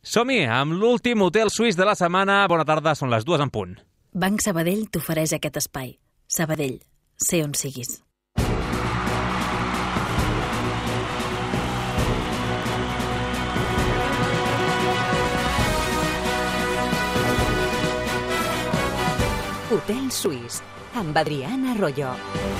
Som-hi amb l'últim hotel suís de la setmana. Bona tarda, són les 2 en punt. Banc Sabadell t'ofereix aquest espai. Sabadell, sé on siguis. Hotel Suís, amb Adriana Arroyo.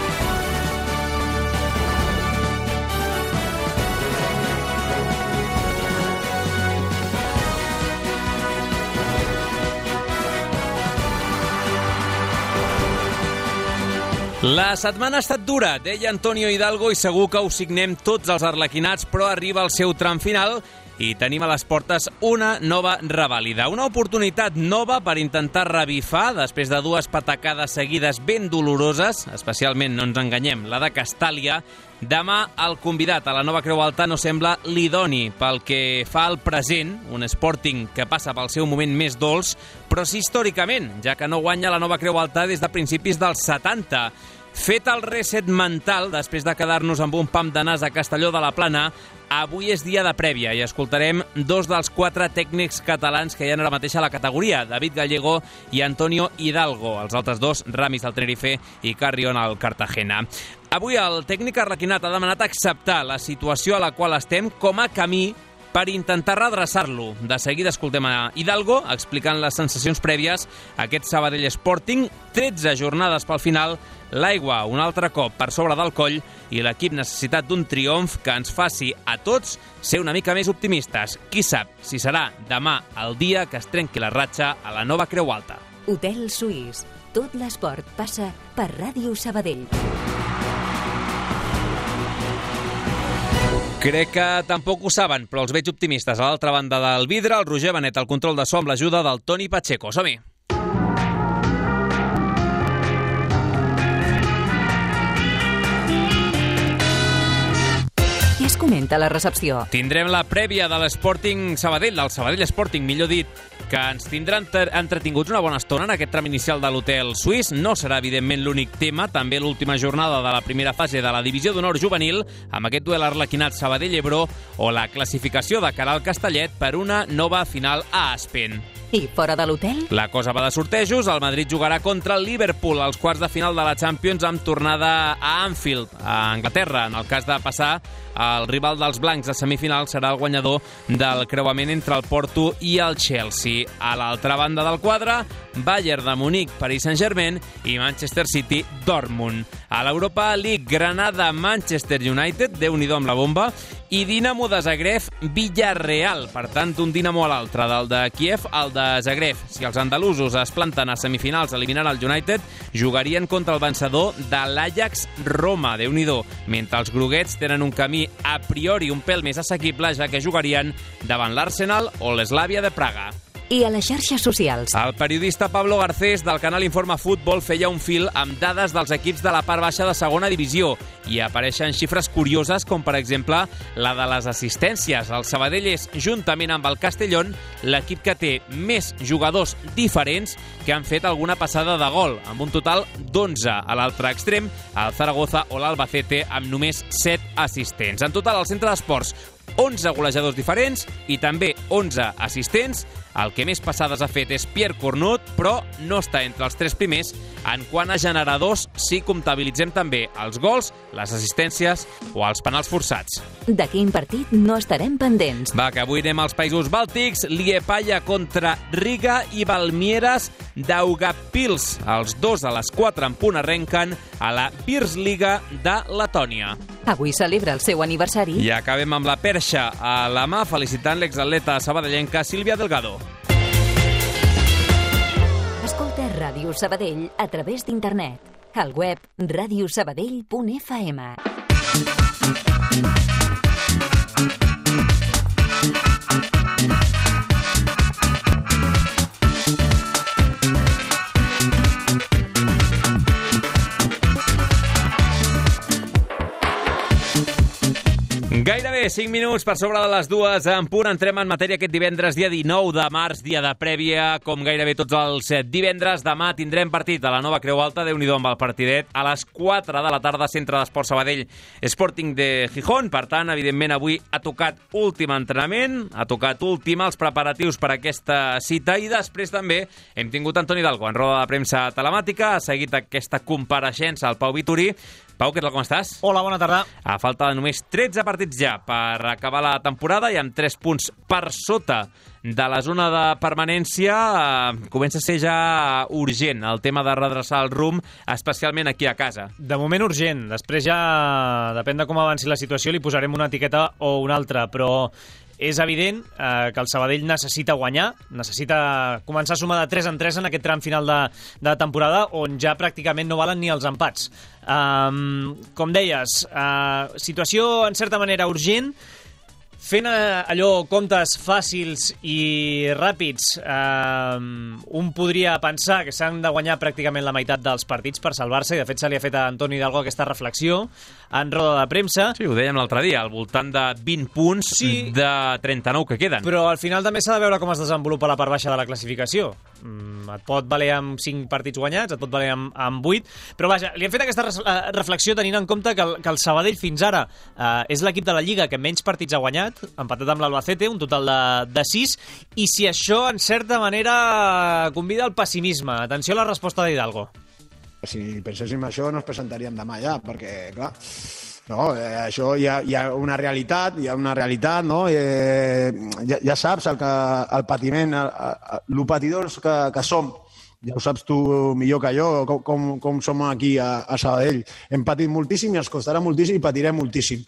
La setmana ha estat dura, deia Antonio Hidalgo, i segur que ho signem tots els arlequinats, però arriba el seu tram final i tenim a les portes una nova revàlida. Una oportunitat nova per intentar revifar després de 2 patacades seguides ben doloroses, especialment, no ens enganyem, la de Castàlia. Demà el convidat a la nova Creu Alta no sembla l'idoni pel que fa al present, un Sporting que passa pel seu moment més dolç, però sí històricament, ja que no guanya la nova Creu Alta des de principis dels 70. Fet el reset mental, després de quedar-nos amb un pam de nas a Castelló de la Plana, avui és dia de prèvia i escoltarem 2 dels 4 tècnics catalans que hi ha ara mateix a la categoria, David Gallego i Antonio Hidalgo. Els altres 2, Ramis al Tenerife i Carrion al Cartagena. Avui el tècnic arlequinat ha demanat acceptar la situació a la qual estem com a camí per intentar redreçar-lo. De seguida escoltem a Hidalgo explicant les sensacions prèvies a aquest Sabadell Sporting. 13 jornades pel final, l'aigua un altre cop per sobre del coll i l'equip necessitat d'un triomf que ens faci a tots ser una mica més optimistes. Qui sap si serà demà el dia que es trenqui la ratxa a la nova Creu Alta. Hotel Suís. Tot l'esport passa per Ràdio Sabadell. Crec que tampoc ho saben, però els veig optimistes. A l'altra banda del vidre, el Roger Benet, el control de so amb l'ajuda del Toni Pacheco. Som-hi! Què es comenta a la recepció? Tindrem la prèvia de l'Sporting Sabadell, del Sabadell Sporting, millor dit, que ens tindrà entretinguts una bona estona en aquest tram inicial de l'hotel suís. No serà, evidentment, l'únic tema. També l'última jornada de la primera fase de la Divisió d'Honor Juvenil, amb aquest duel arlequinat Sabadell-Ebro, o la classificació de cara al Castellet per una nova final a Aspen. I fora de l'hotel? La cosa va de sortejos. El Madrid jugarà contra el Liverpool als quarts de final de la Champions amb tornada a Anfield, a Anglaterra. En el cas de passar, el rival dels blancs a semifinals serà el guanyador del creuament entre el Porto i el Chelsea. A l'altra banda del quadre, Bayern de Munic, Paris Saint-Germain i Manchester City, Dortmund. A l'Europa League, Granada, Manchester United, Déu-n'hi-do amb la bomba, i Dinamo de Zagreb, Villarreal. Per tant, un Dinamo a l'altre, del de Kiev al de Zagreb. Si els andalusos es planten a semifinals eliminant el United, jugarien contra el vencedor de l'Ajax Roma, Déu-n'hi-do, mentre els groguets tenen un camí a priori un pèl més assequible, ja que jugarien davant l'Arsenal o l'Slavia de Praga. I a les xarxes socials? El periodista Pablo Garcés del canal Informa Futbol feia un fil amb dades dels equips de la part baixa de segona divisió i apareixen xifres curioses com, per exemple, la de les assistències. El Sabadell és, juntament amb el Castellón, l'equip que té més jugadors diferents que han fet alguna passada de gol, amb un total d'11. A l'altre extrem, el Zaragoza o l'Albacete amb només 7 assistents. En total, al centre d'esports, 11 golejadors diferents i també 11 assistents. El que més passades ha fet és Pierre Cornut, però no està entre els 3 primers en quant a generadors si comptabilitzem també els gols, les assistències o els penals forçats. De quin partit no estarem pendents? Va, que avui anem als països bàltics. Liepaja contra Riga i Valmieras Daugavpils. Els 2 a les 4 en punt arrenquen a la Virslīga de Letònia. Avui celebra el seu aniversari. I acabem amb la perxa a la mà felicitant l'exatleta sabadellenca Sílvia Delgado. Escolta Ràdio Sabadell a través d'internet. Al web radiosabadell.fm. Gairebé 5 minuts per sobre de les 2 en punt. Entrem en matèria aquest divendres, dia 19 de març, dia de prèvia, com gairebé tots els divendres. Demà tindrem partit a la Nova Creu Alta, Déu-n'hi-do amb el partidet, a les 4 de la tarda, Centre d'Esports Sabadell, Sporting de Gijón. Per tant, evidentment, avui ha tocat últim entrenament, ha tocat últim els preparatius per a aquesta cita, i després també hem tingut Antoni Hidalgo en roda de premsa telemàtica, ha seguit aquesta compareixença al Pau Vituri. Pau, què tal, com estàs? Hola, bona tarda. A falta de només 13 partits ja per acabar la temporada i amb 3 punts per sota de la zona de permanència, comença a ser ja urgent el tema de redreçar el rumb, especialment aquí a casa. De moment urgent, després ja depèn de com avanci la situació, li posarem una etiqueta o una altra, però és evident que el Sabadell necessita guanyar, necessita començar a sumar de 3 en 3 en aquest tram final de temporada, on ja pràcticament no valen ni els empats. Com deies, situació en certa manera urgent, fent allò comptes fàcils i ràpids, un podria pensar que s'han de guanyar pràcticament la meitat dels partits per salvar-se, i de fet se li ha fet a Antoni Hidalgo aquesta reflexió en roda de premsa. Sí, ho dèiem l'altre dia, al voltant de 20 punts de 39 que queden. Però al final també s'ha de veure com es desenvolupa la part baixa de la classificació. Et pot valer amb 5 partits guanyats, et pot valer amb 8, però vaja, li hem fet aquesta reflexió tenint en compte que el Sabadell fins ara és l'equip de la Lliga que menys partits ha guanyat, empatat amb l'Albacete, un total de 6, i si això en certa manera convida al pessimisme. Atenció a la resposta d'Hidalgo. Si penséssim això no ens presentaríem demà ja, perquè clar, no, això hi ha una realitat, no? Ja saps el patiment, el patidors que som. Ja ho saps tu millor que jo, com som aquí a Sabadell. Hem patit moltíssim i ens costarà moltíssim i patirem moltíssim.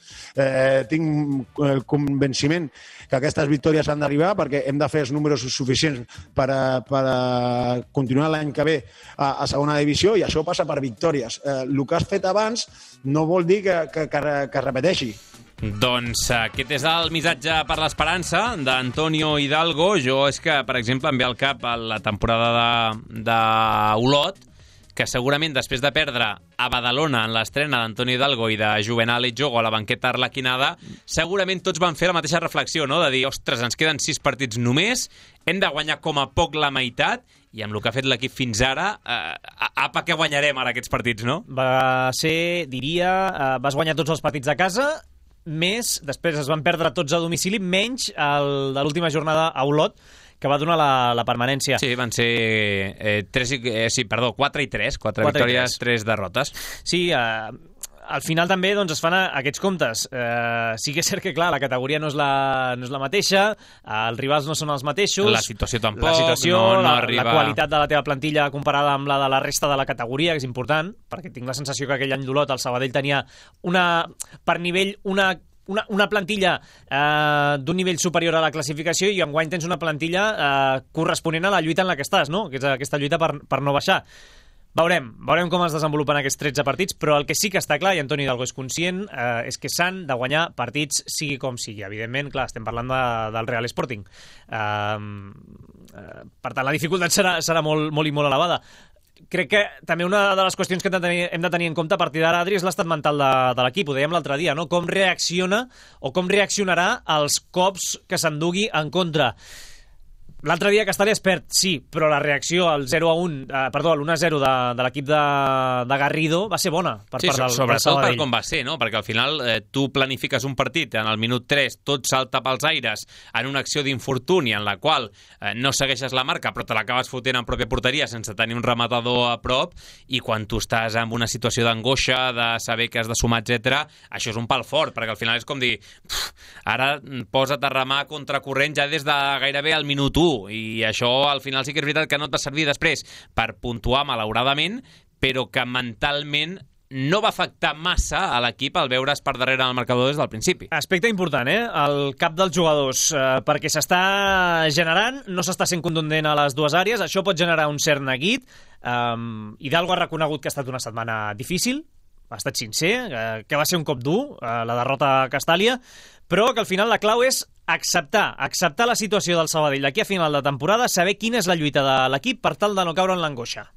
Tinc el convenciment que aquestes victòries han d'arribar perquè hem de fer els números suficients per continuar l'any que ve a segona divisió, i això passa per victòries. El que has fet abans no vol dir que repeteixi. Doncs aquest és el missatge per l'esperança d'Antonio Hidalgo. Jo és que, per exemple, em ve al cap la temporada d'Olot, que segurament després de perdre a Badalona en l'estrena d'Antonio Hidalgo i de Juvenal Etxogo a la banqueta arlequinada, segurament tots van fer la mateixa reflexió, no? De dir, ostres, ens queden 6 partits només, hem de guanyar com a poc la meitat, i amb el que ha fet l'equip fins ara, apa que guanyarem ara aquests partits, no? Va ser, diria, vas guanyar tots els partits de casa, més, després es van perdre tots a domicili, menys el de l'última jornada a Olot, que va donar la permanència. Sí, van ser 4 i 3, 4 victòries, 3 derrotes. Sí, al final també doncs, es fan aquests comptes. Sí que és cert que, clar, la categoria no és la mateixa, els rivals no són els mateixos. La situació tampoc, no arriba. La qualitat de la teva plantilla comparada amb la de la resta de la categoria, que és important, perquè tinc la sensació que aquell any d'Olot el Sabadell tenia per nivell una plantilla d'un nivell superior a la classificació, i enguany tens una plantilla corresponent a la lluita en la que estàs, no? Que és aquesta lluita per no baixar. Veurem com es desenvolupen aquests 13 partits, però el que sí que està clar, i Antoni Hidalgo és conscient, és que s'han de guanyar partits sigui com sigui. Evidentment, clar, estem parlant del Real Sporting. Per tant, la dificultat serà molt i molt elevada. Crec que també una de les qüestions que hem de tenir en compte a partir d'ara, Adri, és l'estat mental de l'equip. Ho dèiem l'altre dia, no? Com reacciona o com reaccionarà als cops que s'endugui en contra. L'altre dia Castells perd, sí, però la reacció al 1-0 de l'equip de Garrido va ser bona per part del sobretot Sabadell. per com va ser, no? Perquè al final tu planifiques un partit en el minut 3, tot salta pels aires en una acció d'infortuni en la qual no segueixes la marca però te l'acabes fotent en pròpia porteria sense tenir un rematador a prop, i quan tu estàs en una situació d'angoixa, de saber que has de sumar, etc., això és un pal fort, perquè al final és com dir ara posa't a remar contracorrent ja des de gairebé el minut 1, i això al final sí que és veritat que no et va servir després per puntuar malauradament, però que mentalment no va afectar massa a l'equip al veure's per darrere del marcador des del principi. Aspecte important, el cap dels jugadors, perquè s'està generant, no s'està sent contundent a les dues àrees, això pot generar un cert neguit. Hidalgo ha reconegut que ha estat una setmana difícil, ha estat sincer, que va ser un cop dur, la derrota a Castàlia, però que al final la clau és acceptar la situació del Sabadell d'aquí a final de temporada, saber quina és la lluita de l'equip per tal de no caure en l'angoixa.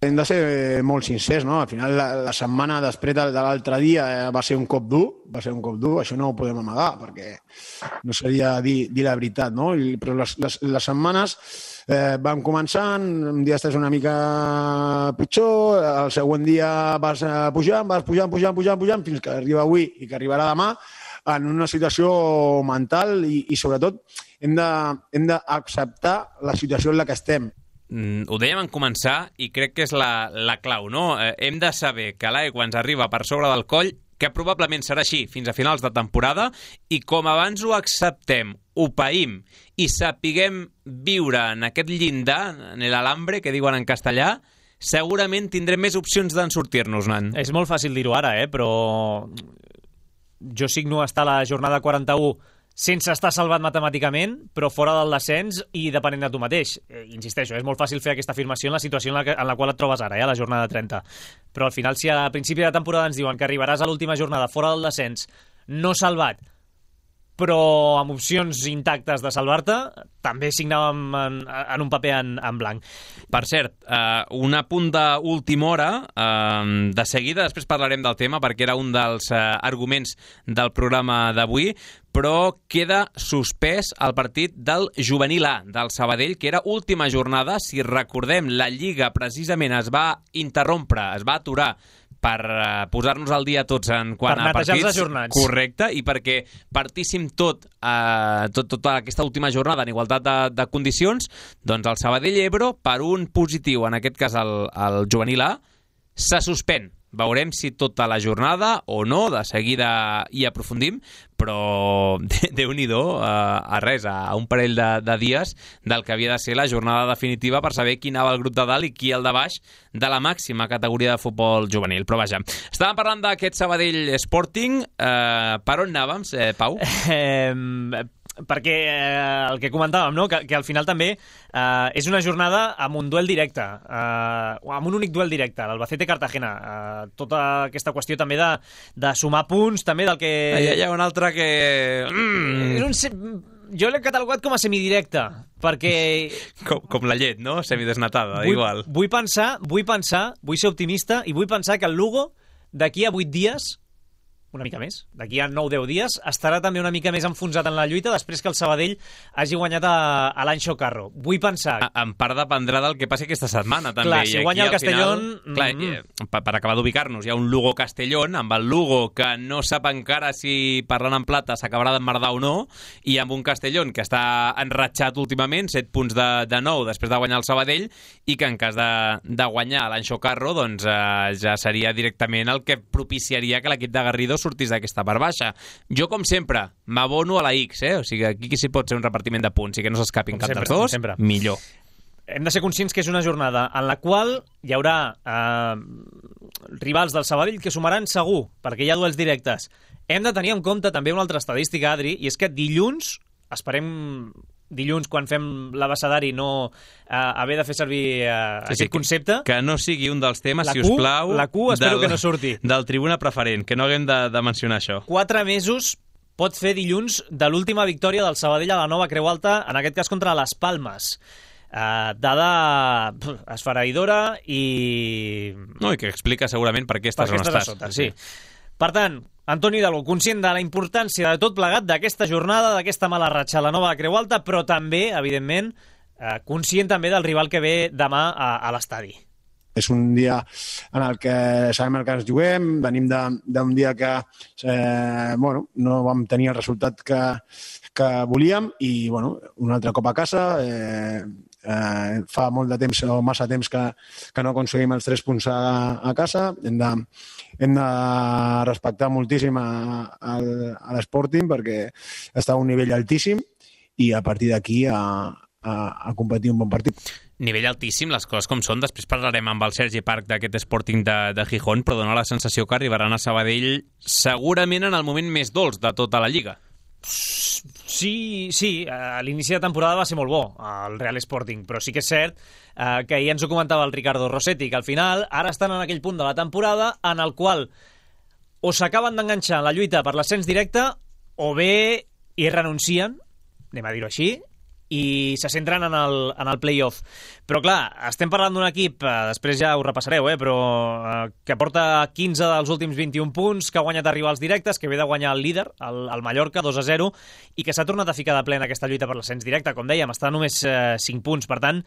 hem de ser molt sincers, no? Al final la setmana després de l'altre dia va ser un cop dur, això no ho podem amagar, perquè no seria dir la veritat, no? Però les setmanes van començant, un dia estàs una mica pitjor, el següent dia vas pujant, fins que arriba avui i que arribarà demà, en una situació mental i sobretot hem d'acceptar la situació en la que estem. Ho dèiem en començar i crec que és la clau, no? Hem de saber que l'aigua ens arriba per sobre del coll, que probablement serà així fins a finals de temporada, i com abans ho acceptem, ho païm i sapiguem viure en aquest llindar, en l'alambre, que diuen en castellà, segurament tindrem més opcions d'en sortir-nos-ne. És molt fàcil dir-ho ara, però jo signo estar a la jornada 41 sense estar salvat matemàticament, però fora del descens i depenent de tu mateix. Insisteixo, és molt fàcil fer aquesta afirmació en la situació en la qual et trobes ara, a la jornada 30. Però al final, si a principi de temporada ens diuen que arribaràs a l'última jornada fora del descens, no salvat, però amb opcions intactes de salvar-te, també signàvem en un paper en blanc. Per cert, un apunt d'última hora, de seguida, després parlarem del tema, perquè era un dels arguments del programa d'avui, però queda suspès el partit del Juvenil A, del Sabadell, que era última jornada. Si recordem, la Lliga precisament es va interrompre, es va aturar per posar-nos al dia tots en quant a partits. Per netejar els ajornats. Correcte, i perquè partíssim tota aquesta última jornada en igualtat de condicions, doncs el Sabadell Ebro, per un positiu, en aquest cas el Juvenil A, se suspèn. Veurem si tota la jornada o no, de seguida hi aprofundim, però Déu-n'hi-do, a un parell de dies del que havia de ser la jornada definitiva per saber qui anava al grup de dalt i qui al de baix de la màxima categoria de futbol juvenil. Però vaja, estàvem parlant d'aquest Sabadell Sporting. Per on anàvem, Pau? Perquè el que comentàvem, no? que al final també és una jornada amb un duel directe, amb un únic duel directe, l'Albacete-Cartagena. Tota aquesta qüestió també de sumar punts, també del que... Hi ha un altre que... Jo l'he catalogat com a semidirecte, perquè... Com la llet, no? Semidesnatada, igual. Vull ser optimista i vull pensar que el Lugo, d'aquí a 8 dies, una mica més, d'aquí a 9-10 dies, estarà també una mica més enfonsat en la lluita després que el Sabadell hagi guanyat a l'Anxo Carro. Vull pensar... En part dependrà del que passi aquesta setmana, també. Clar, si guanya el Castellón... Per acabar d'ubicar-nos, hi ha un Lugo-Castellón, amb el Lugo que no sap encara si, parlant en plata, s'acabarà d'emmerdar o no, i amb un Castellón que està enratxat últimament, 7 punts de 9 després de guanyar el Sabadell, i que en cas de guanyar l'Anxo Carro, doncs ja seria directament el que propiciaria que l'equip de Garrido sortís d'aquesta part baixa. Jo, com sempre, m'abono a la X, O sigui, aquí sí pot ser un repartiment de punts i que no s'escapin cap dels dos, millor. Hem de ser conscients que és una jornada en la qual hi haurà rivals del Sabadell que sumaran segur, perquè hi ha duels directes. Hem de tenir en compte també una altra estadística, Adri, i és que dilluns, quan fem l'abecedari, no haver de fer servir aquest concepte. Que no sigui un dels temes, si us plau, la Q espero que no surti. Del tribuna preferent, que no haguem de mencionar això. 4 mesos pot fer dilluns de l'última victòria del Sabadell a la nova Creu Alta, en aquest cas contra les Palmes. Dada esfereïdora i... No, i que explica segurament per què estàs on estàs. Sí. Per tant, Antonio Hidalgo, conscient de la importància de tot plegat d'aquesta jornada, d'aquesta mala ratxa a la nova Creu Alta, però també, evidentment, conscient també del rival que ve demà a l'estadi. És un dia en el que sabem el que ens juguem, venim d'un dia que no vam tenir el resultat que volíem i un altre cop a casa. Fa molt de temps o massa temps que no aconseguim els 3 punts a casa. Hem de respectar moltíssim a l'Sporting perquè està a un nivell altíssim i a partir d'aquí a competir un bon partit. Nivell altíssim, les coses com són. Després parlarem amb el Sergi Parc d'aquest Sporting de Gijón, però dona la sensació que arribaran a Sabadell segurament en el moment més dolç de tota la Lliga. Sí, a l'inici de temporada va ser molt bo el Real Sporting, però sí que és cert que ahir ens ho comentava el Ricardo Rossetti, que al final ara estan en aquell punt de la temporada en el qual o s'acaben d'enganxar en la lluita per l'ascens directe o bé hi renuncien, anem a dir-ho així, i se centren en el play-off. Però clar, estem parlant d'un equip, després ja ho repassareu, però que porta 15 dels últims 21 punts, que ha guanyat a rivals directes, que ve de guanyar el líder, el Mallorca, 2-0, i que s'ha tornat a ficar de ple en aquesta lluita per l'ascens directe. Com dèiem, està només 5 punts. Per tant,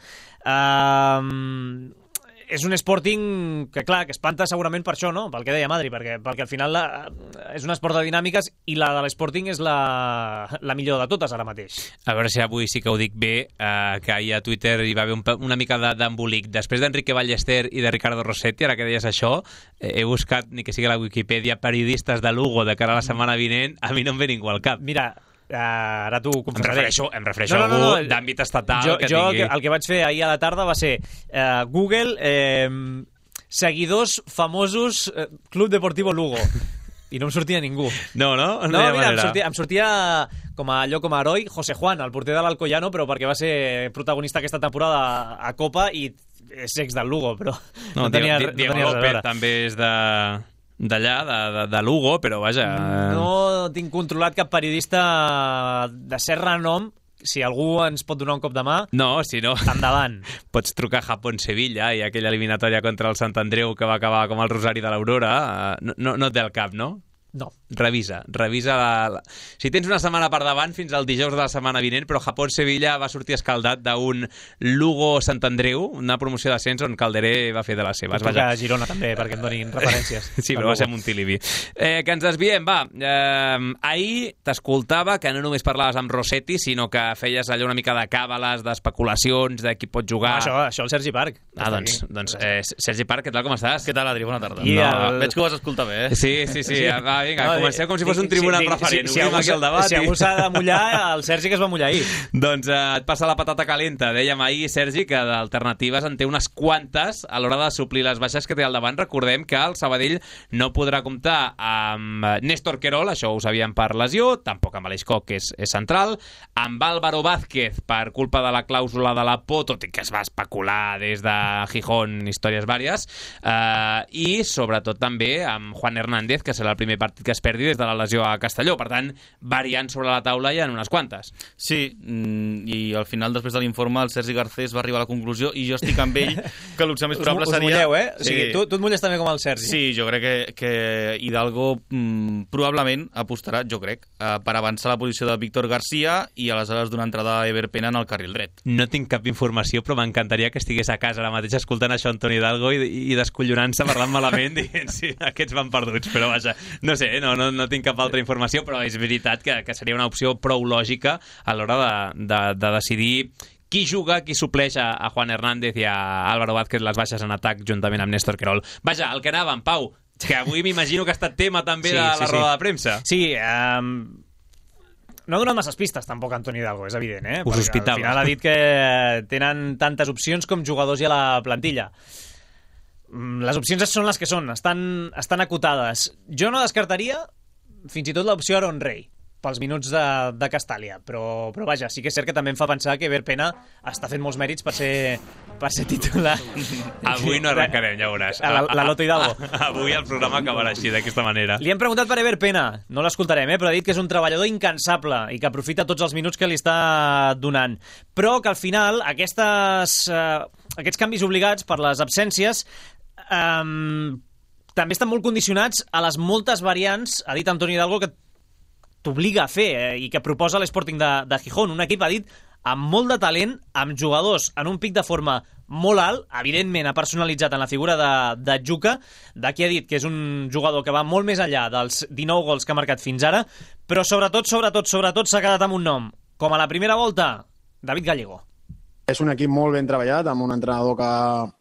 és un Sporting que, clar, que espanta segurament per això, no? Pel que deia Madri, perquè al final és un esport de dinàmiques i la de l'Sporting és la millor de totes ara mateix. A veure si avui sí que ho dic bé, que ahir a Twitter hi va haver una mica d'embolic. Després d'Enrique Ballester i de Ricardo Rossetti, ara que deies això, he buscat, ni que sigui a la Wikipedia, periodistes de Lugo de cara a la setmana vinent, a mi no em ve ningú al cap. Mira, ara t'ho confessaré. Em refereixo a algú d'àmbit estatal que tingui... El que vaig fer ahir a la tarda va ser Google, seguidors famosos Club Deportivo Lugo, i no em sortia ningú. No, mira, em sortia com a heroi José Juan, el porter de l'Alcoyano, però perquè va ser protagonista aquesta temporada a Copa i és ex del Lugo, però no tenia res a veure. Diego López també és d'allà, de Lugo, però vaja... No tinc controlat cap periodista de cert renom. Si algú ens pot donar un cop de mà... No, si no... Endavant. Pots trucar a Japón-Sevilla i aquella eliminatòria contra el Sant Andreu que va acabar com el Rosari de l'Aurora. No et ve al cap, no? No. Revisa si tens una setmana per davant fins al dijous de la setmana vinent, però Japón-Sevilla va sortir escaldat d'un Lugo-Sant Andreu, una promoció d'ascens on Calderé va fer de les seves. Vaja. A Girona també, perquè em donin referències. Sí, però va ser Montilivi. Que ens desviem, va. Ahir t'escoltava que no només parlaves amb Rossetti, sinó que feies allò una mica de càbales, d'especulacions, de qui pot jugar. Això el Sergi Parc. Doncs Sergi Parc, què tal, com estàs? Què tal, Adri? Bona tarda. Veig que ho vas escoltar bé, eh? Sí. Va, vinga, comencem com si fos un tribunal preferent. Si algú s'ha de mullar, el Sergi que es va mullar ahir. Doncs et passa la patata calenta. Dèiem ahir, Sergi, que d'alternatives en té unes quantes a l'hora de suplir les baixes que té al davant. Recordem que el Sabadell no podrà comptar amb Néstor Querol, això ho sabíem per lesió, tampoc amb Aleix Coc, que és central, amb Álvaro Vázquez per culpa de la clàusula de la por, tot i que es va especular des de Gijón, històries vàries, i sobretot també amb Juan Hernández, que serà el primer partit que es perdi des de la lesió a Castelló. Per tant, variant sobre la taula hi ha unes quantes. Sí, i al final, després de l'informe, el Sergi Garcés va arribar a la conclusió, i jo estic amb ell, que l'opció més probable seria... Us mulleu, eh? O sigui, tu et mulles també com el Sergi. Sí, jo crec que Hidalgo probablement apostarà, per avançar la posició de Víctor García i aleshores donar entrada a Ever Pena en el carril dret. No tinc cap informació, però m'encantaria que estigués a casa ara mateix escoltant això Antoni Hidalgo i descollonant-se, parlant malament, dient sí, aquests van perduts, però vaja, no sé, no tinc cap altra informació, però és veritat que seria una opció prou lògica a l'hora de decidir qui juga, qui supleix a Juan Hernández i a Álvaro Vázquez les baixes en atac juntament amb Néstor Querol. Vaja, el que anàvem, Pau, que avui m'imagino que ha estat tema també de la roda de premsa. Sí, no ha donat masses pistes tampoc Antoni Hidalgo, és evident, eh? Us hospitava. Al final ha dit que tenen tantes opcions com jugadors hi ha a la plantilla. Les opcions són les que són, estan acotades. Jo no descartaria fins i tot l'opció Aaron Rey pels minuts de Castàlia, però vaja, sí que és cert que també em fa pensar que Ever Pena està fent molts mèrits per ser titular. Avui no arrencarem, ja veuràs. La Loto Hidalgo. Avui el programa acabarà així, d'aquesta manera. Li hem preguntat per Ever Pena, no l'escoltarem, però ha dit que és un treballador incansable i que aprofita tots els minuts que li està donant. Però que al final aquests canvis obligats per les absències també estan molt condicionats a les moltes variants, ha dit Antoni Hidalgo, que t'obliga a fer i que proposa l'Sporting de Gijón. Un equip, ha dit, amb molt de talent, amb jugadors en un pic de forma molt alt, evidentment ha personalitzat en la figura de Juca, d'aquí ha dit que és un jugador que va molt més enllà dels 19 gols que ha marcat fins ara, però sobretot s'ha quedat amb un nom, com a la primera volta, David Gallego. És un equip molt ben treballat, amb un entrenador que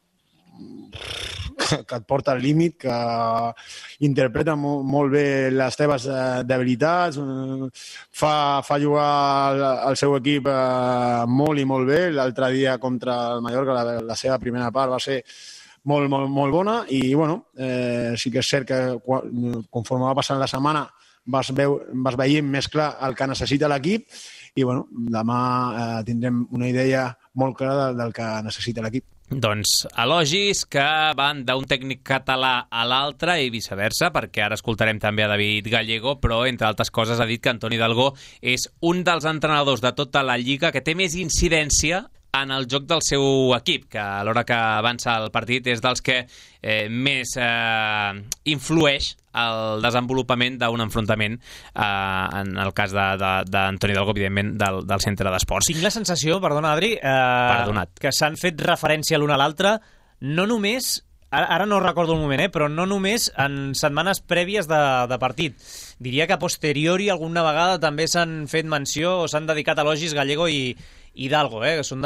et porta al límit, que interpreta molt bé les teves debilitats, fa jugar el seu equip molt i molt bé. L'altre dia contra el Mallorca la seva primera part va ser molt bona i bueno, sí que és cert que conforme va passant la setmana vas veient més clar el que necessita l'equip i bueno, demà tindrem una idea molt clara del que necessita l'equip. Doncs elogis que van d'un tècnic català a l'altre i viceversa, perquè ara escoltarem també a David Gallego, però entre altres coses ha dit que Antoni Hidalgo és un dels entrenadors de tota la Lliga que té més incidència en el joc del seu equip, que a l'hora que avança el partit és dels que més influeix el desenvolupament d'un enfrontament, en el cas d'Antoni Hidalgo, evidentment, del centre d'esports. Tinc la sensació, perdona Adri, que s'han fet referència l'un a l'altre, no només, ara no recordo el moment, però no només en setmanes prèvies de partit. Diria que a posteriori alguna vegada també s'han fet menció o s'han dedicat elogis Gallego i Hidalgo, que són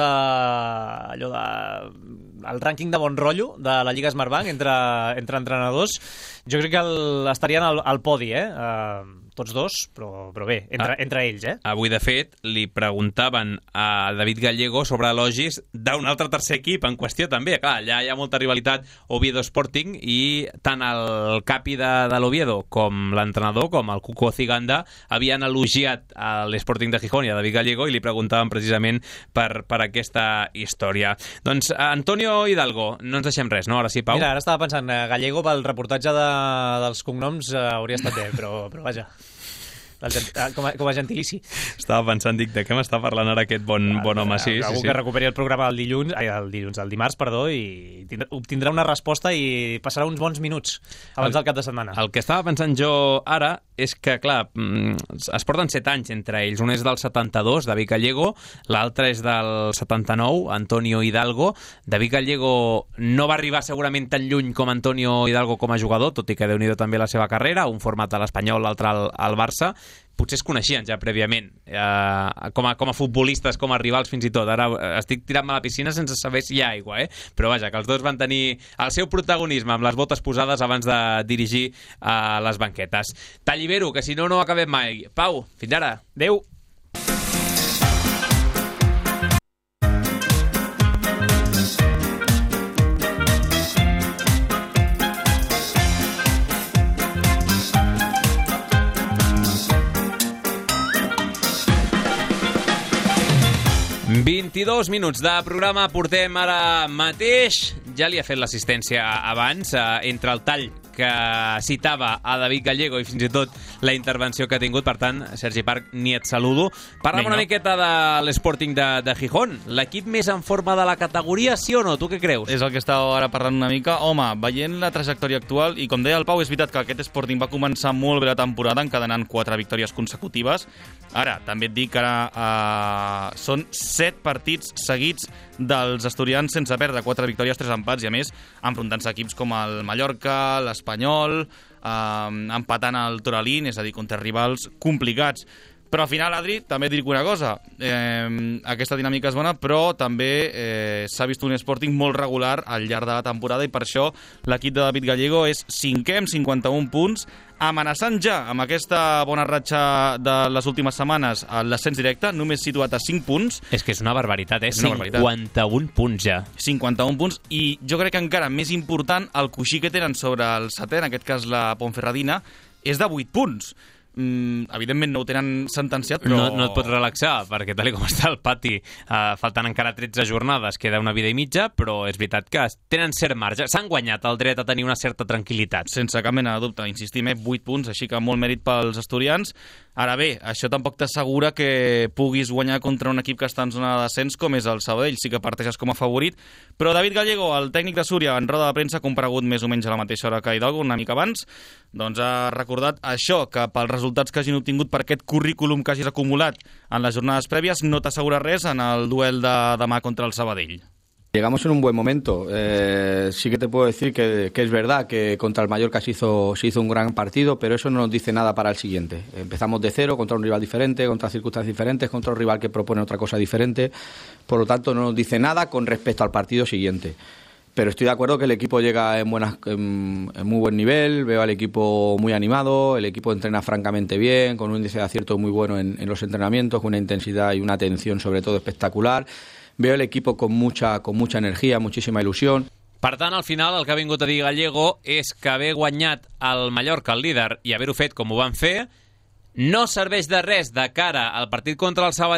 el rànquing de bon rotllo de la Lliga Smartbank entre entrenadors. Jo crec que estarien al podi, tots dos, però bé, entre ells. Avui, de fet, li preguntaven a David Gallego sobre elogis d'un altre tercer equip en qüestió també. Clar, allà hi ha molta rivalitat Oviedo Sporting i tant el capi de l'Oviedo com l'entrenador, com el Cuco Ciganda, havien elogiat a l'Sporting de Gijón i a David Gallego i li preguntaven precisament per aquesta història. Doncs, Antonio Hidalgo, no ens deixem res, no? Ara sí, Pau? Mira, ara estava pensant, Gallego pel reportatge dels cognoms hauria estat bé, però vaja, com a gentilici. Estava pensant, dic, de què m'està parlant ara aquest bon home? Sí, algú que recuperi el programa el dimarts, i obtindrà una resposta i passarà uns bons minuts abans del cap de setmana. El que estava pensant jo ara és que, clar, es porten 7 anys entre ells. Un és del 72, David Gallego, l'altre és del 79, Antonio Hidalgo. David Gallego no va arribar segurament tan lluny com Antonio Hidalgo com a jugador, tot i que Déu-n'hi-do també la seva carrera, un format a l'Espanyol, l'altre al Barça. Potser es coneixien ja prèviament, com a futbolistes, com a rivals fins i tot. Ara estic tirant-me a la piscina sense saber si hi ha aigua, però vaja, que els dos van tenir el seu protagonisme amb les botes posades abans de dirigir les banquetes. T'allibero, que si no, no acabem mai. Pau, fins ara. Adéu. ...22 minuts de programa portem ara mateix. Ja li ha fet l'assistència abans, entre el tall que citava a David Gallego i fins i tot la intervenció que ha tingut. Per tant, Sergi Parc, ni et saludo. Parlem una miqueta de l'Sporting de Gijón. L'equip més en forma de la categoria, sí o no? Tu què creus? És el que estava ara parlant una mica. Home, veient la trajectòria actual, i com deia el Pau, és veritat que aquest Sporting va començar molt bé la temporada, encadenant 4 victòries consecutives. Ara, també et dic que ara són 7 partits seguits dels asturians sense perdre, 4 victòries, 3 empats, i a més enfrontant-se equips com el Mallorca, l'Espanyol, empatant el Toralín, és a dir, contra rivals complicats. Però al final, Adri, també et dic una cosa, aquesta dinàmica és bona, però també s'ha vist un Sporting molt regular al llarg de la temporada, i per això l'equip de David Gallego és 5è amb 51 punts, amenaçant ja amb aquesta bona ratxa de les últimes setmanes l'ascens directe, només situat a 5 punts. És que és una barbaritat, 51 punts ja. 51 punts, i jo crec que encara més important, el coixí que tenen sobre el setè, en aquest cas la Ponferradina, és de 8 punts. Evidentment no ho tenen sentenciat, però... No et pots relaxar, perquè tal com està el pati, faltant encara 13 jornades, queda una vida i mitja, però és veritat que tenen cert marge. S'han guanyat el dret a tenir una certa tranquil·litat. Sense cap mena de dubte, insistim, 8 punts, així que molt mèrit pels asturians. Ara bé, això tampoc t'assegura que puguis guanyar contra un equip que està en zona de descens com és el Sabadell, sí que parteixes com a favorit, però David Gallego, el tècnic de Súria, en roda de premsa, ha comparegut més o menys a la mateixa hora que Hidalgo, una mica abans, doncs ha recordat això, que pels resultats que hagin obtingut per aquest currículum que hagis acumulat en les jornades prèvies no t'assegura res en el duel de demà contra el Sabadell. Llegamos en un buen momento. Sí que te puedo decir que es verdad que contra el Mallorca se hizo un gran partido, pero eso no nos dice nada para el siguiente. Empezamos de cero, contra un rival diferente, contra circunstancias diferentes, contra un rival que propone otra cosa diferente. Por lo tanto, no nos dice nada con respecto al partido siguiente. Pero estoy de acuerdo que el equipo llega en muy buen nivel, veo al equipo muy animado, el equipo entrena francamente bien, con un índice de acierto muy bueno en los entrenamientos, con una intensidad y una atención sobre todo espectacular. Veo el equipo con mucha energia, muchíssima il·lusió. Per tant, al final, el que ha vingut a dir Gallego és que haver guanyat el Mallorca, el líder, i haver-ho fet com ho van fer, no serveix de res de cara al partit contra el Sabadell,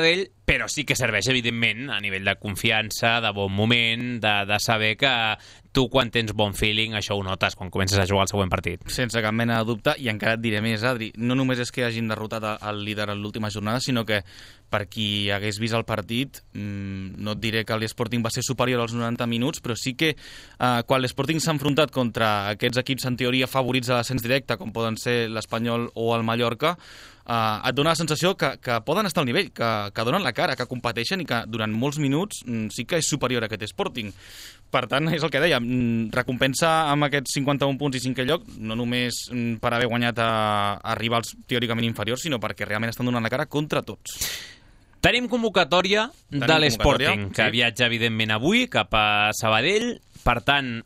però sí que serveix, evidentment, a nivell de confiança, de bon moment, de saber que tu, quan tens bon feeling, això ho notes quan comences a jugar el següent partit. Sense cap mena de dubte, i encara et diré més, Adri, no només és que hagin derrotat el líder en l'última jornada, sinó que per qui hagués vist el partit, no et diré que l'Sporting va ser superior als 90 minuts, però sí que quan l'Sporting s'ha enfrontat contra aquests equips en teoria favorits a l'ascens directe, com poden ser l'Espanyol o el Mallorca, et dona la sensació que poden estar al nivell, que donen la cara, que competeixen i que durant molts minuts sí que és superior a aquest Sporting. Per tant, és el que deia, recompensa amb aquests 51 punts i 5è lloc, no només per haver guanyat a rivals teòricament inferiors, sinó perquè realment estan donant la cara contra tots. Tenim convocatòria de l'Sporting, que viatja, evidentment, avui cap a Sabadell. Per tant,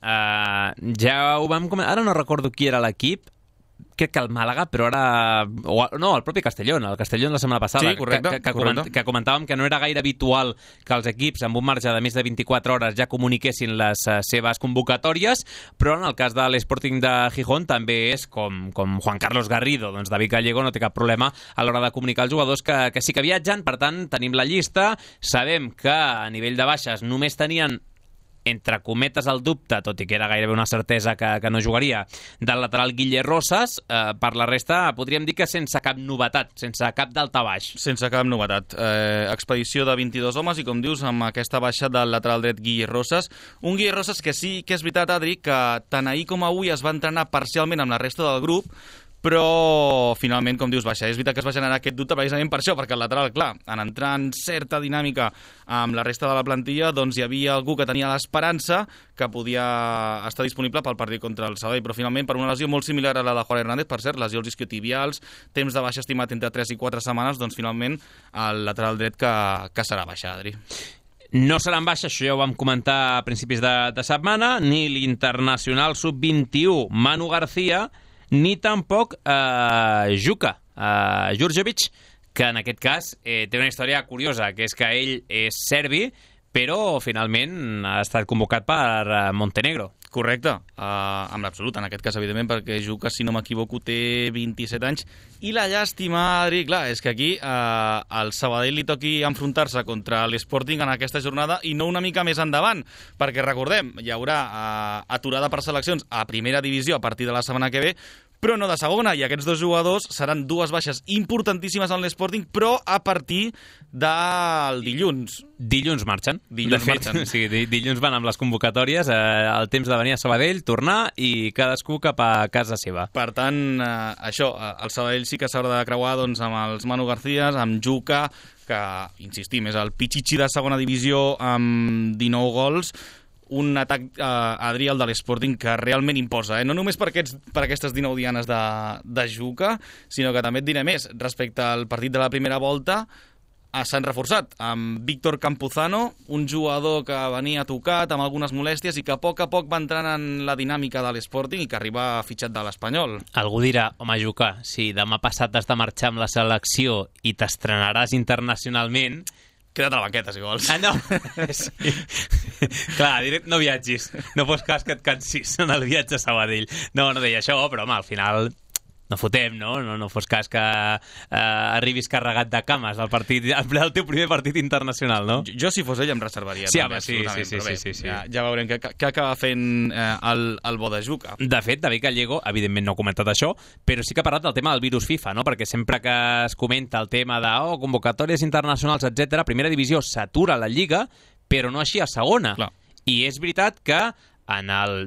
ja ho vam comentar. Ara no recordo qui era l'equip, crec que el Màlaga, però ara... No, el propi Castellón, la setmana passada. Sí, correcte. Que comentàvem que no era gaire habitual que els equips amb un marge de més de 24 hores ja comuniquessin les seves convocatòries, però en el cas de l'Sporting de Gijón també és com Juan Carlos Garrido. Doncs David Gallego no té cap problema a l'hora de comunicar als jugadors que sí que viatgen. Per tant, tenim la llista. Sabem que a nivell de baixes només tenien, entre cometes, el dubte, tot i que era gairebé una certesa que no jugaria, del lateral Guille Rosas. Per la resta podríem dir que sense cap novetat, sense cap daltabaix. Sense cap novetat. Expedició de 22 homes i, com dius, amb aquesta baixa del lateral dret Guille Rosas. Un Guille Rosas que sí que és veritat, Adri, que tant ahir com avui es va entrenar parcialment amb la resta del grup, però finalment, com dius, baixa. És veritat que es va generar aquest dubte precisament per això, perquè el lateral, clar, en entrar en certa dinàmica amb la resta de la plantilla, doncs hi havia algú que tenia l'esperança que podia estar disponible pel partit contra el Sabadell, però finalment per una lesió molt similar a la de Juan Hernández, per cert, lesions isquiotibials, temps de baixa estimat entre 3 i 4 setmanes, doncs finalment el lateral dret que serà baixa, Adri. No serà en baixa, això ja ho vam comentar a principis de setmana, ni l'internacional sub-21 Manu García, ni tampoc Juka, Jurjevic, que en aquest cas té una història curiosa, que és que ell és serbi, però finalment ha estat convocat per Montenegro. Correcte, amb l'absolut, en aquest cas, evidentment, perquè Juka, si no m'equivoco, té 27 anys. I la llàstima, Adri, clar, és que aquí al Sabadell li toqui enfrontar-se contra l'Sporting en aquesta jornada i no una mica més endavant, perquè recordem, hi haurà aturada per seleccions a primera divisió a partir de la setmana que ve, però no de segona, i aquests dos jugadors seran dues baixes importantíssimes en l'Sporting, però a partir del dilluns. Dilluns marxen. Dilluns marxen. Sí, dilluns van amb les convocatòries, el temps de venir a Sabadell, tornar i cadascú cap a casa seva. Per tant, això, el Sabadell sí que s'haurà de creuar doncs, amb els Manu Garcías, amb Juka, que, insistim, és el pitxitxi de segona divisió amb 19 gols, un atac, Adri, el de l'Sporting, que realment imposa, no només per aquestes 19 dianes de Juka, sinó que també et diré més. Respecte al partit de la primera volta, s'han reforçat amb Víctor Campuzano, un jugador que venia tocat amb algunes molèsties i que a poc va entrant en la dinàmica de l'Sporting i que arriba fitxat de l'Espanyol. Algú dirà, home, Juka, si demà passat has de marxar amb la selecció i t'estrenaràs internacionalment... Queda't a la banqueta, si vols. No. Sí. Clar, no viatgis. No fos cas que et cansis en el viatge a Sabadell. No deia això, però home, al final no fotem, no? No fos cas que arribis carregat de cames al teu primer partit internacional, no? Jo, si fos ell, em reservaria. Sí, home, sí. Ja veurem què acaba fent el bo de Juka. De fet, David Gallego, evidentment no ha comentat això, però sí que ha parlat del tema del virus FIFA, no? Perquè sempre que es comenta el tema de convocatòries internacionals, etc., primera divisió s'atura la Lliga, però no així a segona. Clar. I és veritat que en el,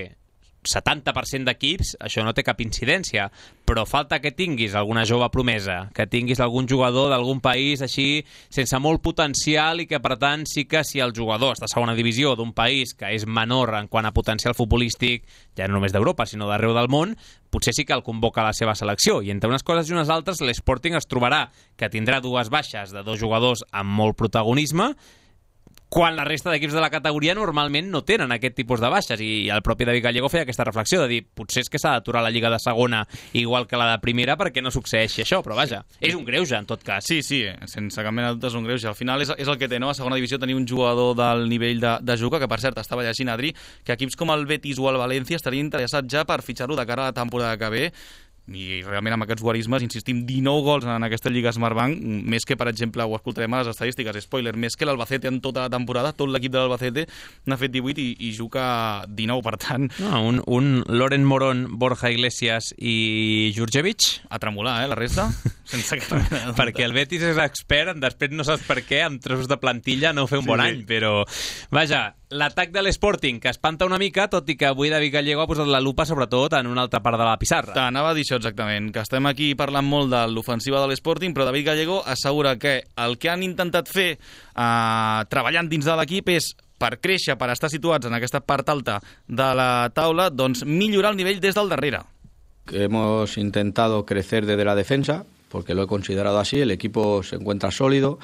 70% d'equips això no té cap incidència, però falta que tinguis alguna jove promesa, que tinguis algun jugador d'algun país així sense molt potencial i que per tant sí que si el jugador és de segona divisió d'un país que és menor en quant a potencial futbolístic, ja no només d'Europa sinó d'arreu del món, potser sí que el convoca a la seva selecció, i entre unes coses i unes altres l'Sporting es trobarà que tindrà dues baixes de dos jugadors amb molt protagonisme, quan la resta d'equips de la categoria normalment no tenen aquest tipus de baixes, i el propi David Gallego feia aquesta reflexió de dir, potser és que s'ha d'aturar la Lliga de segona igual que la de primera perquè no succeeixi això, però vaja, és un greuge en tot cas. Sí, sense cap mena de dubte és un greuge. Al final és el que té, no? A segona divisió tenir un jugador del nivell de Juka, que per cert estava llegint, Adri, que equips com el Betis o el València estarien interessats ja per fitxar-lo de cara a la temporada que ve. i realment amb aquests guarismes, insistim, 19 gols en aquesta Lliga Smartbank, més que, per exemple, ho escoltarem a les estadístiques, spoiler, més que l'Albacete en tota la temporada, tot l'equip de l'Albacete n'ha fet 18 i juga 19, per tant... No, un Loren Morón, Borja Iglesias i Jurjevic. A tremolar, la resta? Sense que... Perquè el Betis és expert, després no saps per què, amb trossos de plantilla no fer un bon any, però... Vaja, l'atac de l'Sporting, que espanta una mica, tot i que avui David Gallego ha posat la lupa sobretot en una altra part de la pissarra. T'anava a dir això exactament, que estem aquí parlant molt de l'ofensiva de l'Sporting, però David Gallego assegura que el que han intentat fer treballant dins de l'equip és, per créixer, per estar situats en aquesta part alta de la taula, doncs millorar el nivell des del darrere. Hemos intentado crecer desde la defensa, porque lo he considerado así, el equipo se encuentra sólido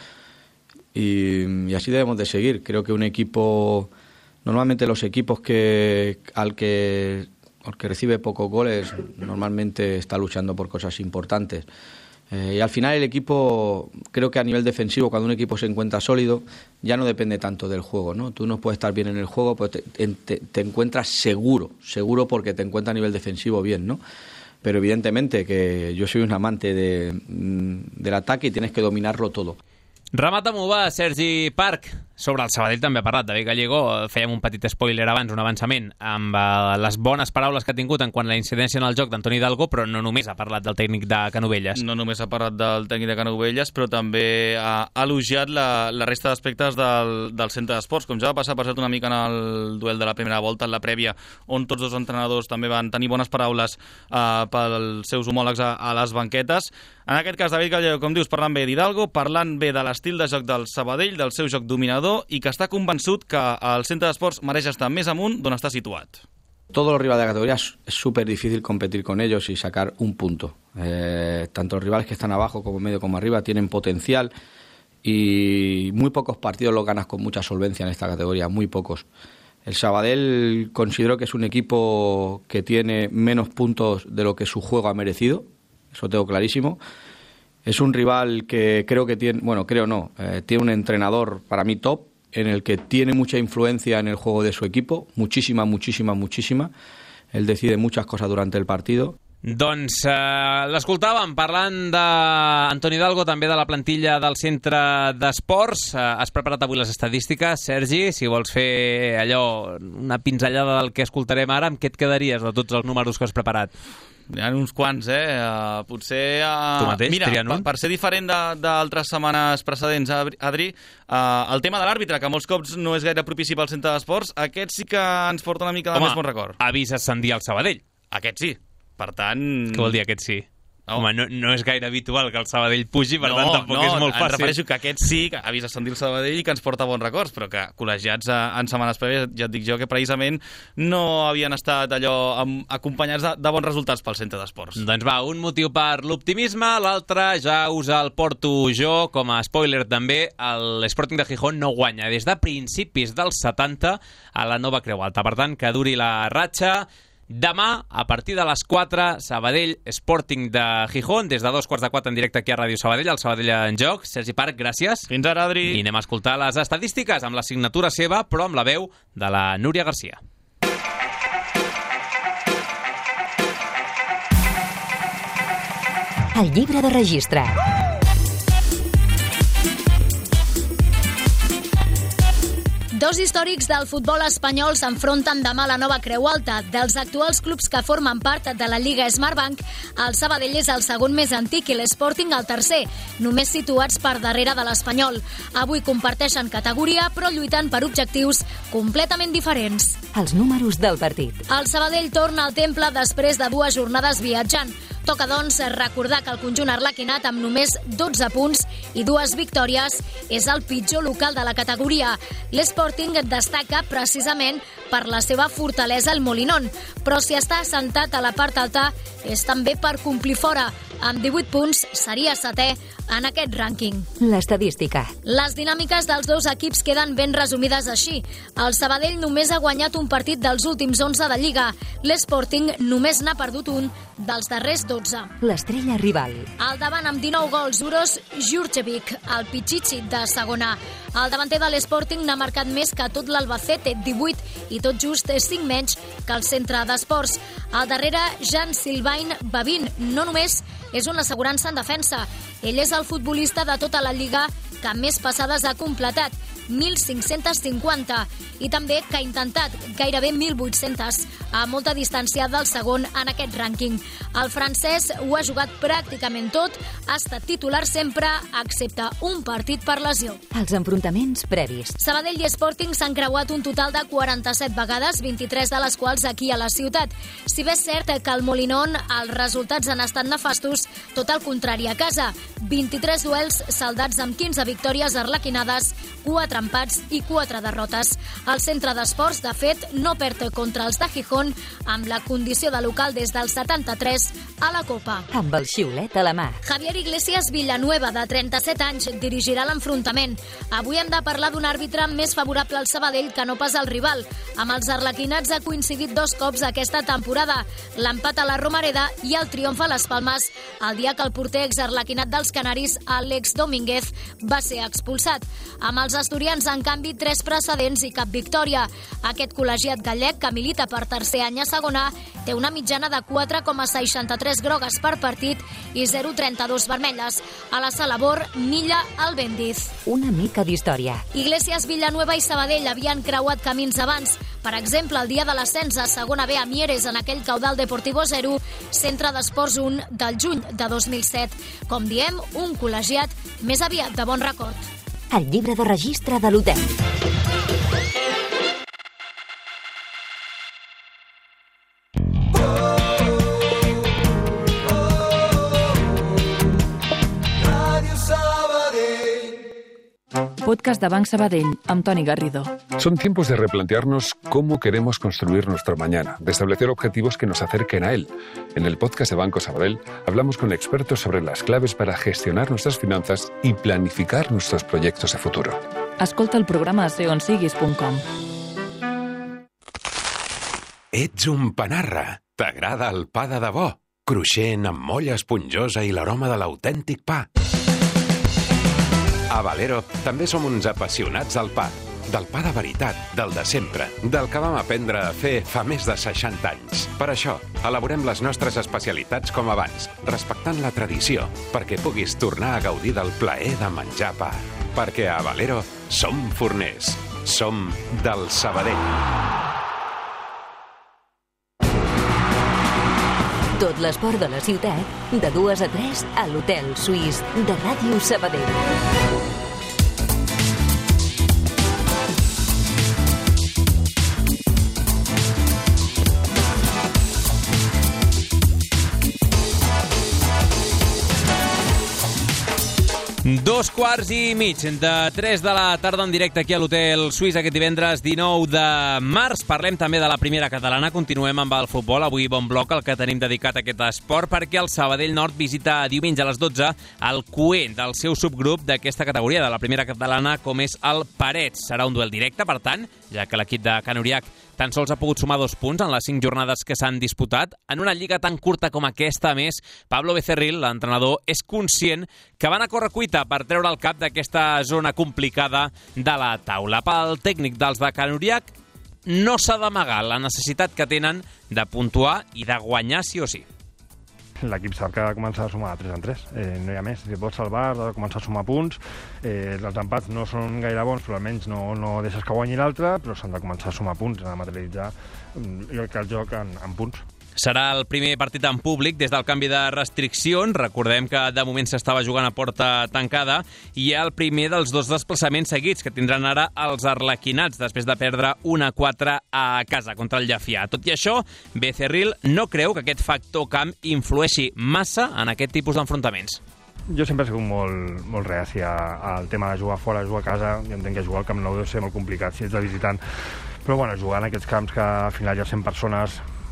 y así debemos de seguir. Creo que un equipo, normalmente los equipos al que recibe pocos goles, normalmente está luchando por cosas importantes. Y al final el equipo, creo que a nivel defensivo, cuando un equipo se encuentra sólido, ya no depende tanto del juego, ¿no? Tú no puedes estar bien en el juego, pues te encuentras seguro porque te encuentras a nivel defensivo bien, ¿no? Pero evidentemente que yo soy un amante del ataque y tienes que dominarlo todo. Remata-m'ho, va, Sergi Parc. Sobre el Sabadell també ha parlat David Gallego. Fèiem un petit spoiler abans, un avançament, amb les bones paraules que ha tingut en quant a la incidència en el joc d'Antoni Hidalgo, però no només ha parlat del tècnic de Canovelles. No només ha parlat del tècnic de Canovelles, però també ha elogiat la resta d'aspectes del centre d'esports, com ja va passar, per cert, una mica en el duel de la primera volta, en la prèvia, on tots dos entrenadors també van tenir bones paraules pels seus homòlegs a les banquetes. En aquest cas, David Gallego, com dius, parlant bé d'Hidalgo, parlant bé de l'estil de joc del Sabadell, del seu joc dominador, i que està convençut que el centre d'esports mereix estar més amunt d'on està situat. Todos los rivales de la categoría es súper difícil competir con ellos y sacar un punto. Tanto los rivales que están abajo como medio como arriba tienen potencial y muy pocos partidos los ganas con mucha solvencia en esta categoría, muy pocos. El Sabadell considero que es un equipo que tiene menos puntos de lo que su juego ha merecido, eso tengo clarísimo. Es un rival que creo que tiene, tiene un entrenador para mí top, en el que tiene mucha influencia en el juego de su equipo, muchísima. Él decide muchas cosas durante el partido. Doncs l'escoltàvem parlant d'Antoni Hidalgo, també de la plantilla del centre d'esports. Has preparat avui les estadístiques, Sergi. Si vols fer allò, una pinzellada del que escoltarem ara, amb què et quedaries de tots els números que has preparat? Hi ha uns quants, potser... Tu mateix, mira, per ser diferent d'altres setmanes precedents, Adri, el tema de l'àrbitre, que molts cops no és gaire propici pel centre d'esports, aquest sí que ens porta una mica de més bon record. Ha vist ascendir el Sabadell. Aquest sí. Per tant... Què vol dir aquest sí? No. Home, no és gaire habitual que el Sabadell pugi, per tant tampoc és molt fàcil. Em refereixo que aquest sí, que ha vist ascendir el Sabadell i que ens porta bons records, però que col·legiats en setmanes prèvies, ja et dic jo, que precisament no havien estat allò acompanyats de bons resultats pel centre d'esports. Doncs va, un motiu per l'optimisme, l'altre ja us el porto jo, com a spoiler també, l'Sporting de Gijón no guanya des de principis dels 70 a la nova Creu Alta. Per tant, que duri la ratxa. Demà, a partir de les 4, Sabadell, Sporting de Gijón, des de 3:15 en directe aquí a Ràdio Sabadell, el Sabadell en joc. Sergi Parc, gràcies. Fins ara, Adri. I anem a escoltar les estadístiques amb la signatura seva, però amb la veu de la Núria Garcia. El llibre de registre. Dos històrics del futbol espanyol s'enfronten demà a la nova Creu Alta. Dels actuals clubs que formen part de la Lliga Smartbank, el Sabadell és el segon més antic i l'Sporting el tercer, només situats per darrere de l'Espanyol. Avui comparteixen categoria, però lluitant per objectius completament diferents. Els números del partit. El Sabadell torna al temple després de 2 jornades viatjant. Toca, doncs, recordar que el conjunt arlequinat, amb només 12 punts i 2 victòries, és el pitjor local de la categoria. L'Sporting destaca precisament per la seva fortalesa al Molinón, però si està assentat a la part alta és també per complir fora. Amb 18 punts seria setè en aquest rànquing. L'estadística. Les dinàmiques dels dos equips queden ben resumides així. El Sabadell només ha guanyat un partit dels últims 11 de Lliga. L'Sporting només n'ha perdut un dels darrers 12. L'estrella rival. Al davant amb 19 gols, Uros Jurcevic, el Pichichi de segona. El davanter de l'Sporting n'ha marcat més que tot l'Albacete, 18, i tot just 5 menys que el centre d'esports. Al darrere, Jan Silvain Babin, no només és una assegurança en defensa. Ell és el futbolista de tota la Lliga que més passades ha completat, 1.550, i també que ha intentat gairebé 1.800, a molta distància del segon en aquest rànquing. El francès ho ha jugat pràcticament tot, ha estat titular sempre, excepte un partit per lesió. Els enfrontaments previs. Sabadell i Sporting s'han creuat un total de 47 vegades, 23 de les quals aquí a la ciutat. Si bé és cert que al Molinón els resultats han estat nefastos, tot el contrari a casa. 23 duels saldats amb 15 victòries arlequinades, 4 empats i 4 derrotes. El centre d'esports, de fet, no perd contra els de Gijón amb la condició de local des del 73 a la Copa. Amb el xiulet a la mà. Javier Iglesias Villanueva, de 37 anys, dirigirà l'enfrontament. Avui hem de parlar d'un àrbitre més favorable al Sabadell que no pas al rival. Amb els arlequinats ha coincidit 2 cops aquesta temporada. L'empat a la Romareda i el triomf a les Palmes, el dia que el porter exarlequinat dels Canaris, Àlex Domínguez, va ser expulsat. Amb els asturians, en canvi, 3 precedents i cap victòria. Aquest col·legiat gallec, que milita per tercer any a segona, té una mitjana de 4,63 grogues per partit i 0,32 vermelles. A la sala Bor, Milla al Bendiz. Una mica d'història. Iglesias, Villanueva i Sabadell havien creuat camins abans. Per exemple, el dia de l'ascens a segona B a Mieres en aquell Caudal Deportivo 0, centre d'esports 1 del juny de 2007. Com diem, un col·legiat més aviat de bon record. El llibre de registre de l'hotel. Podcast de Banc Sabadell, amb Toni Garrido. Son tiempos de replantearnos cómo queremos construir nuestro mañana, de establecer objetivos que nos acerquen a él. En el podcast de Banco Sabadell hablamos con expertos sobre las claves para gestionar nuestras finanzas y planificar nuestros proyectos de futuro. Escolta el programa a seonsiguis.com. Ets un panarra. T'agrada el pa de debò? Cruixent, amb molla esponjosa i l'aroma de l'autèntic pa. A Valero també som uns apassionats del pa de veritat, del de sempre, del que vam aprendre a fer fa més de 60 anys. Per això, elaborem les nostres especialitats com abans, respectant la tradició, perquè puguis tornar a gaudir del plaer de menjar pa. Perquè a Valero som forners, som del Sabadell. Tot l'esport de la ciutat, de 2 a 3 a l'Hotel Suís de Ràdio Sabadell. Dos quarts i mig de 3 de la tarda en directe aquí a l'Hotel Suís aquest divendres 19 de març. Parlem també de la primera catalana, continuem amb el futbol. Avui bon bloc el que tenim dedicat a aquest esport perquè el Sabadell Nord visita diumenge a les 12 el coent del seu subgrup d'aquesta categoria de la primera catalana com és el Parets. Serà un duel directe, per tant, ja que l'equip de Can Uriach tan sols ha pogut sumar 2 punts en les 5 jornades que s'han disputat. En una lliga tan curta com aquesta, a més, Pablo Becerril, l'entrenador, és conscient que van a córrer cuita per treure el cap d'aquesta zona complicada de la taula. Pel tècnic dels de Can Uriach no s'ha d'amagar la necessitat que tenen de puntuar i de guanyar sí o sí. L'equip sap que ha de començar a sumar 3 en 3, no hi ha més. Si pots salvar, ha de començar a sumar punts. Els empats no són gaire bons, però almenys no deixes que guanyi l'altre, però s'han de començar a sumar punts, a materialitzar el joc en punts. Serà el primer partit en públic des del canvi de restriccions. Recordem que de moment s'estava jugant a porta tancada i el primer dels 2 desplaçaments seguits que tindran ara els arlequinats després de perdre 1-4 a casa contra el Llefià. Tot i això, Becerril no creu que aquest factor camp influeixi massa en aquest tipus d'enfrontaments. Jo sempre he sigut molt reaci al tema de jugar fora, jugar a casa. Jo entenc que jugar al Camp Nou deu ser molt complicat si ets de visitant. Però bueno, jugar en aquests camps que al final hi ha 100 persones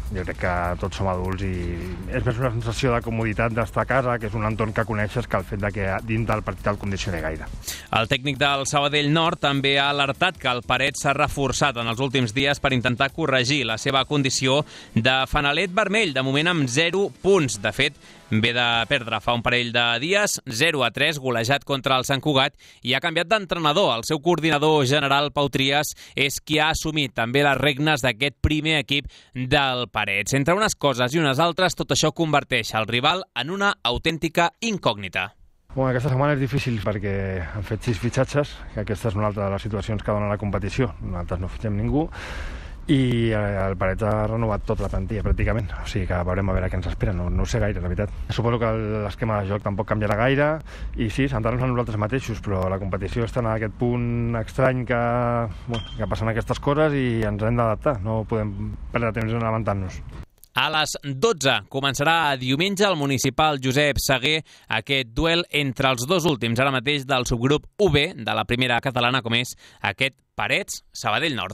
jo crec que tots som adults i és més una sensació de comoditat d'estar a casa, que és un entorn que coneixes, que el fet de que dins del partit el condicioni gaire. El tècnic del Sabadell Nord també ha alertat que el Parets s'ha reforçat en els últims dies per intentar corregir la seva condició de fanalet vermell, de moment amb 0 punts. De fet, ve de perdre fa un parell de dies, 0-3, golejat contra el Sant Cugat, i ha canviat d'entrenador. El seu coordinador general, Pau Trias, és qui ha assumit també les regnes d'aquest primer equip del Parets. Entre unes coses i unes altres, tot això converteix el rival en una autèntica incògnita. Bueno, aquesta setmana és difícil perquè han fet 6 fitxatges, que aquesta és una altra de les situacions que dona la competició. Nosaltres no fitxem ningú, i el Parets ha renovat tota la plantilla pràcticament, o sigui que veurem a veure què ens espera, no ho sé gaire, la veritat. Suposo que l'esquema de joc tampoc canviarà gaire i sí, centrar-nos en nosaltres mateixos, però la competició està en aquest punt estrany que passen aquestes coses i ens hem d'adaptar, no podem perdre temps en lamentar-nos. A les 12 començarà diumenge al municipal Josep Saguer aquest duel entre els dos últims ara mateix del subgrup UB de la primera catalana, com és aquest Parets Sabadell Nord.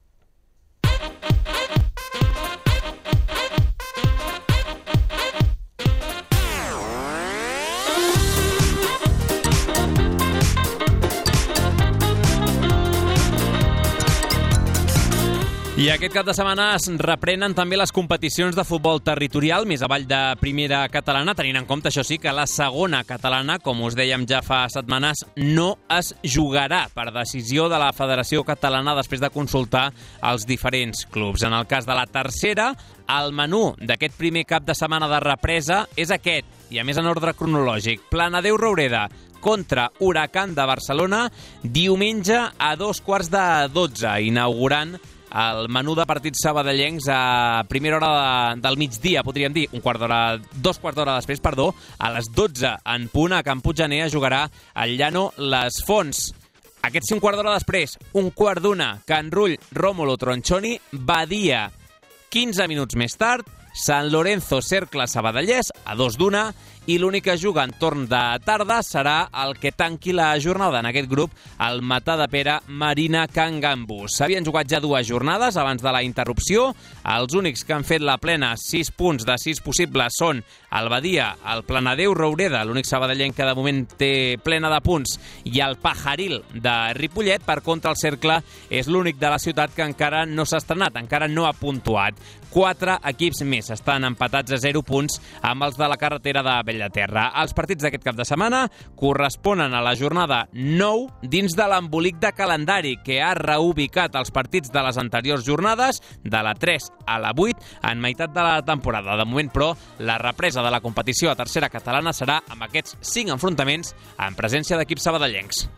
I aquest cap de setmana es reprenen també les competicions de futbol territorial més avall de primera catalana, tenint en compte, això sí, que la segona catalana, com us dèiem ja fa setmanes, no es jugarà per decisió de la Federació Catalana després de consultar els diferents clubs. En el cas de la tercera, el menú d'aquest primer cap de setmana de represa és aquest, i a més en ordre cronològic. Planadeu-Roureda contra Huracán de Barcelona, diumenge a 2:15, inaugurant el menú de partits sabadellencs a primera hora del migdia, podríem dir, 2 quarts d'hora després, a les 12 en punt a Can Puiggener jugarà el Llano Les Fonts. Aquest sí, un quart d'hora després, 1:15, Can Rull, Rómulo Tronchoni, Badia. 15 minuts més tard, Sant Lorenzo Cercle Sabadellès a 2:1, i l'únic que juga en torn de tarda serà el que tanqui la jornada en aquest grup, el Matadepera Marina Can Gambús. S'havien jugat ja 2 jornades abans de la interrupció. Els únics que han fet la plena 6 punts de 6 possibles són el Badia, el Planadeu-Roureda, l'únic sabadellenc que de moment té plena de punts, i el Pajaril de Ripollet. Per contra, el Cercle és l'únic de la ciutat que encara no s'ha estrenat, encara no ha puntuat. 4 equips més estan empatats a 0 punts amb els de la carretera de Bellaterra. Els partits d'aquest cap de setmana corresponen a la jornada 9 dins de l'embolic de calendari que ha reubicat els partits de les anteriors jornades de la 3 a la 8 en meitat de la temporada. De moment, però, la represa de la competició a tercera catalana serà amb aquests 5 enfrontaments en presència d'equips sabadellencs.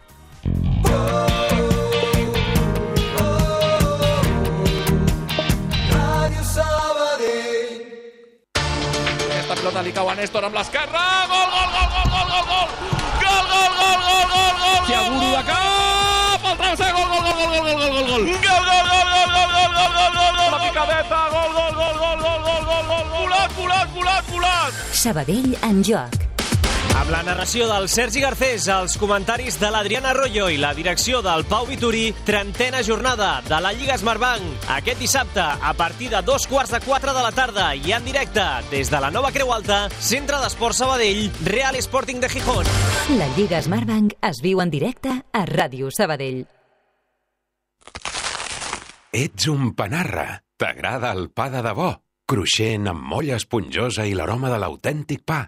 Aquesta pelota li cau a Néstor amb l'esquerra. Gol, gol, gol, gol, gol, gol, gol. Gol, gol, gol, gol, gol, gol. Thiago de cap. El travesser, gol, gol, gol, gol, gol, gol, gol, gol. Gol, gol, gol, gol, gol, gol, gol, gol, gol, gol. La picadeta, gol, gol, gol, gol, gol, gol, gol, gol. Volat, volat, volat, volat. Sabadell en joc. Amb la narració del Sergi Garcés, els comentaris de l'Adriana Arroyo i la direcció del Pau Vituri, 30a jornada de la Lliga Smartbank. Aquest dissabte, a partir de 3:15 de la tarda i en directe des de la Nova Creu Alta, Centre d'Esports Sabadell, Real Sporting de Gijón. La Lliga Smartbank es viu en directe a Ràdio Sabadell. Ets un panarra. T'agrada el pa de debò? Cruixent, amb molla esponjosa i l'aroma de l'autèntic pa.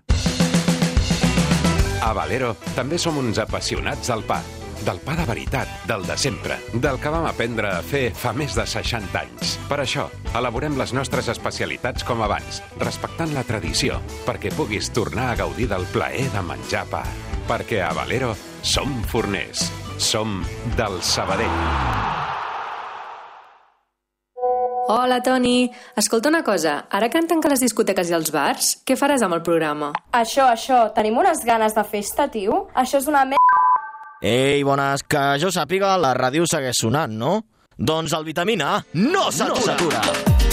A Valero també som uns apassionats del pa. Del pa de veritat, del de sempre, del que vam aprendre a fer fa més de 60 anys. Per això, elaborem les nostres especialitats com abans, respectant la tradició, perquè puguis tornar a gaudir del plaer de menjar pa. Perquè a Valero som forners. Som del Sabadell. Hola, Toni. Escolta una cosa, ara que han tancat les discoteques i els bars, què faràs amb el programa? Això, tenim unes ganes de festa, tio. Això és una Ei, bones, que jo sàpiga, la ràdio segueix sonant, no? Doncs el Vitamina A no s'atura.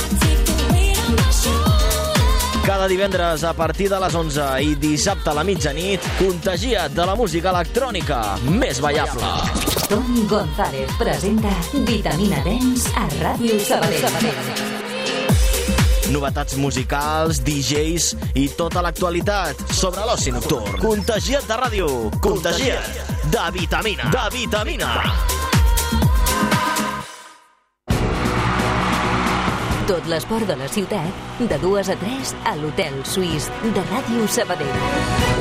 Cada divendres a partir de les 11 i dissabte a la mitjanit, contagia't de la música electrònica més ballable. Toni González presenta Vitamina Dance a Ràdio Sabadell. Novetats musicals, DJs i tota l'actualitat sobre l'oci nocturn. Contagia't de ràdio, contagia't de vitamina. De vitamina. Tot l'esport de la ciutat, de 2 a 3 a l'Hotel Suís de Ràdio Sabadell.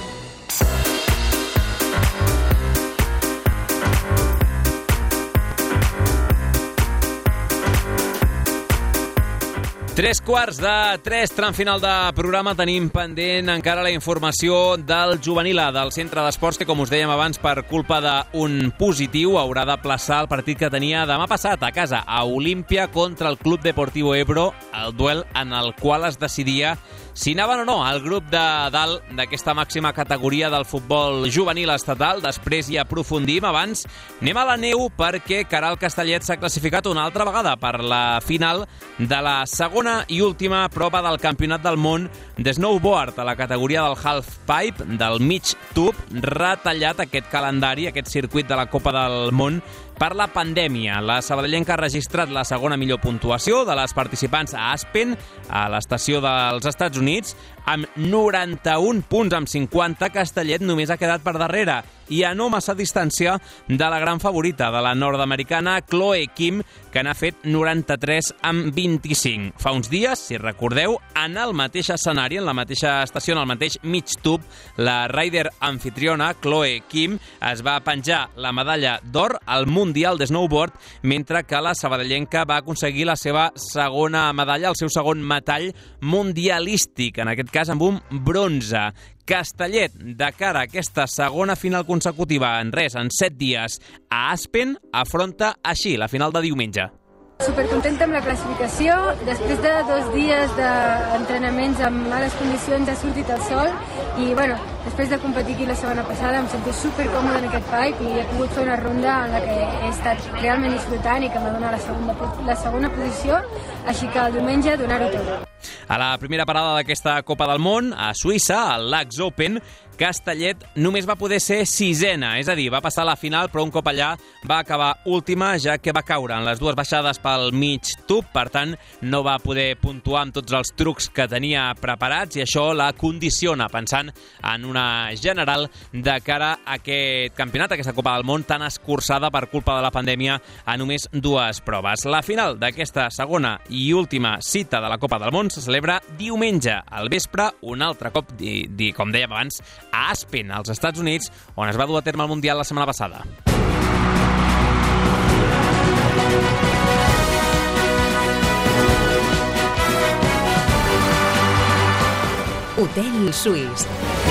Tres quarts de 3, tram final de programa. Tenim pendent encara la informació del juvenil A del centre d'esports que, com us dèiem abans, per culpa d'un positiu haurà de plaçar el partit que tenia demà passat a casa, a Olímpia contra el Club Deportivo Ebro, el duel en el qual es decidia si anaven o no al grup de dalt d'aquesta màxima categoria del futbol juvenil estatal. Després hi aprofundim. Abans anem a la neu perquè Caral Castellet s'ha classificat una altra vegada per la final de la segona i última prova del Campionat del Món de snowboard a la categoria del halfpipe, del mig tub, retallat aquest calendari, aquest circuit de la Copa del Món per la pandèmia. La sabadellenca ha registrat la segona millor puntuació de les participants a Aspen, a l'estació dels Estats Units, amb 91 punts amb 50. Castellet només ha quedat per darrere i a no massa distància de la gran favorita, de la nord-americana Chloe Kim, que n'ha fet 93 amb 25. Fa uns dies, si recordeu, en el mateix escenari, en la mateixa estació, en el mateix mig tub, la rider anfitriona Chloe Kim es va penjar la medalla d'or al Mundial de Snowboard, mentre que la sabadellenca va aconseguir la seva segona medalla, el seu segon metall mundialístic, en aquest cas amb un bronze. Castellet, de cara a aquesta segona final consecutiva en 7 dies a Aspen, afronta així la final de diumenge. Supercontenta amb la classificació. Després de 2 dies d'entrenaments amb males condicions ha sortit el sol i després de competir aquí la setmana passada em sento supercòmode en aquest pipe i he pogut fer una ronda en la que he estat realment disfrutant i que m'ha donat la segona posició, així que el diumenge donar-ho tot. A la primera parada d'aquesta Copa del Món, a Suïssa, al Laax Open, Castellet només va poder ser 6ena, és a dir, va passar a la final, però un cop allà va acabar última, ja que va caure en les 2 baixades pel mig tub, per tant, no va poder puntuar amb tots els trucs que tenia preparats i això la condiciona, pensant en una general de cara a aquest campionat, aquesta Copa del Món tan escurçada per culpa de la pandèmia a només 2 proves. La final d'aquesta segona i última cita de la Copa del Món se celebra diumenge al vespre, un altre cop, com dèiem abans, a Aspen, als Estats Units, on es va dur a terme el Mundial la setmana passada. Hotel Suís.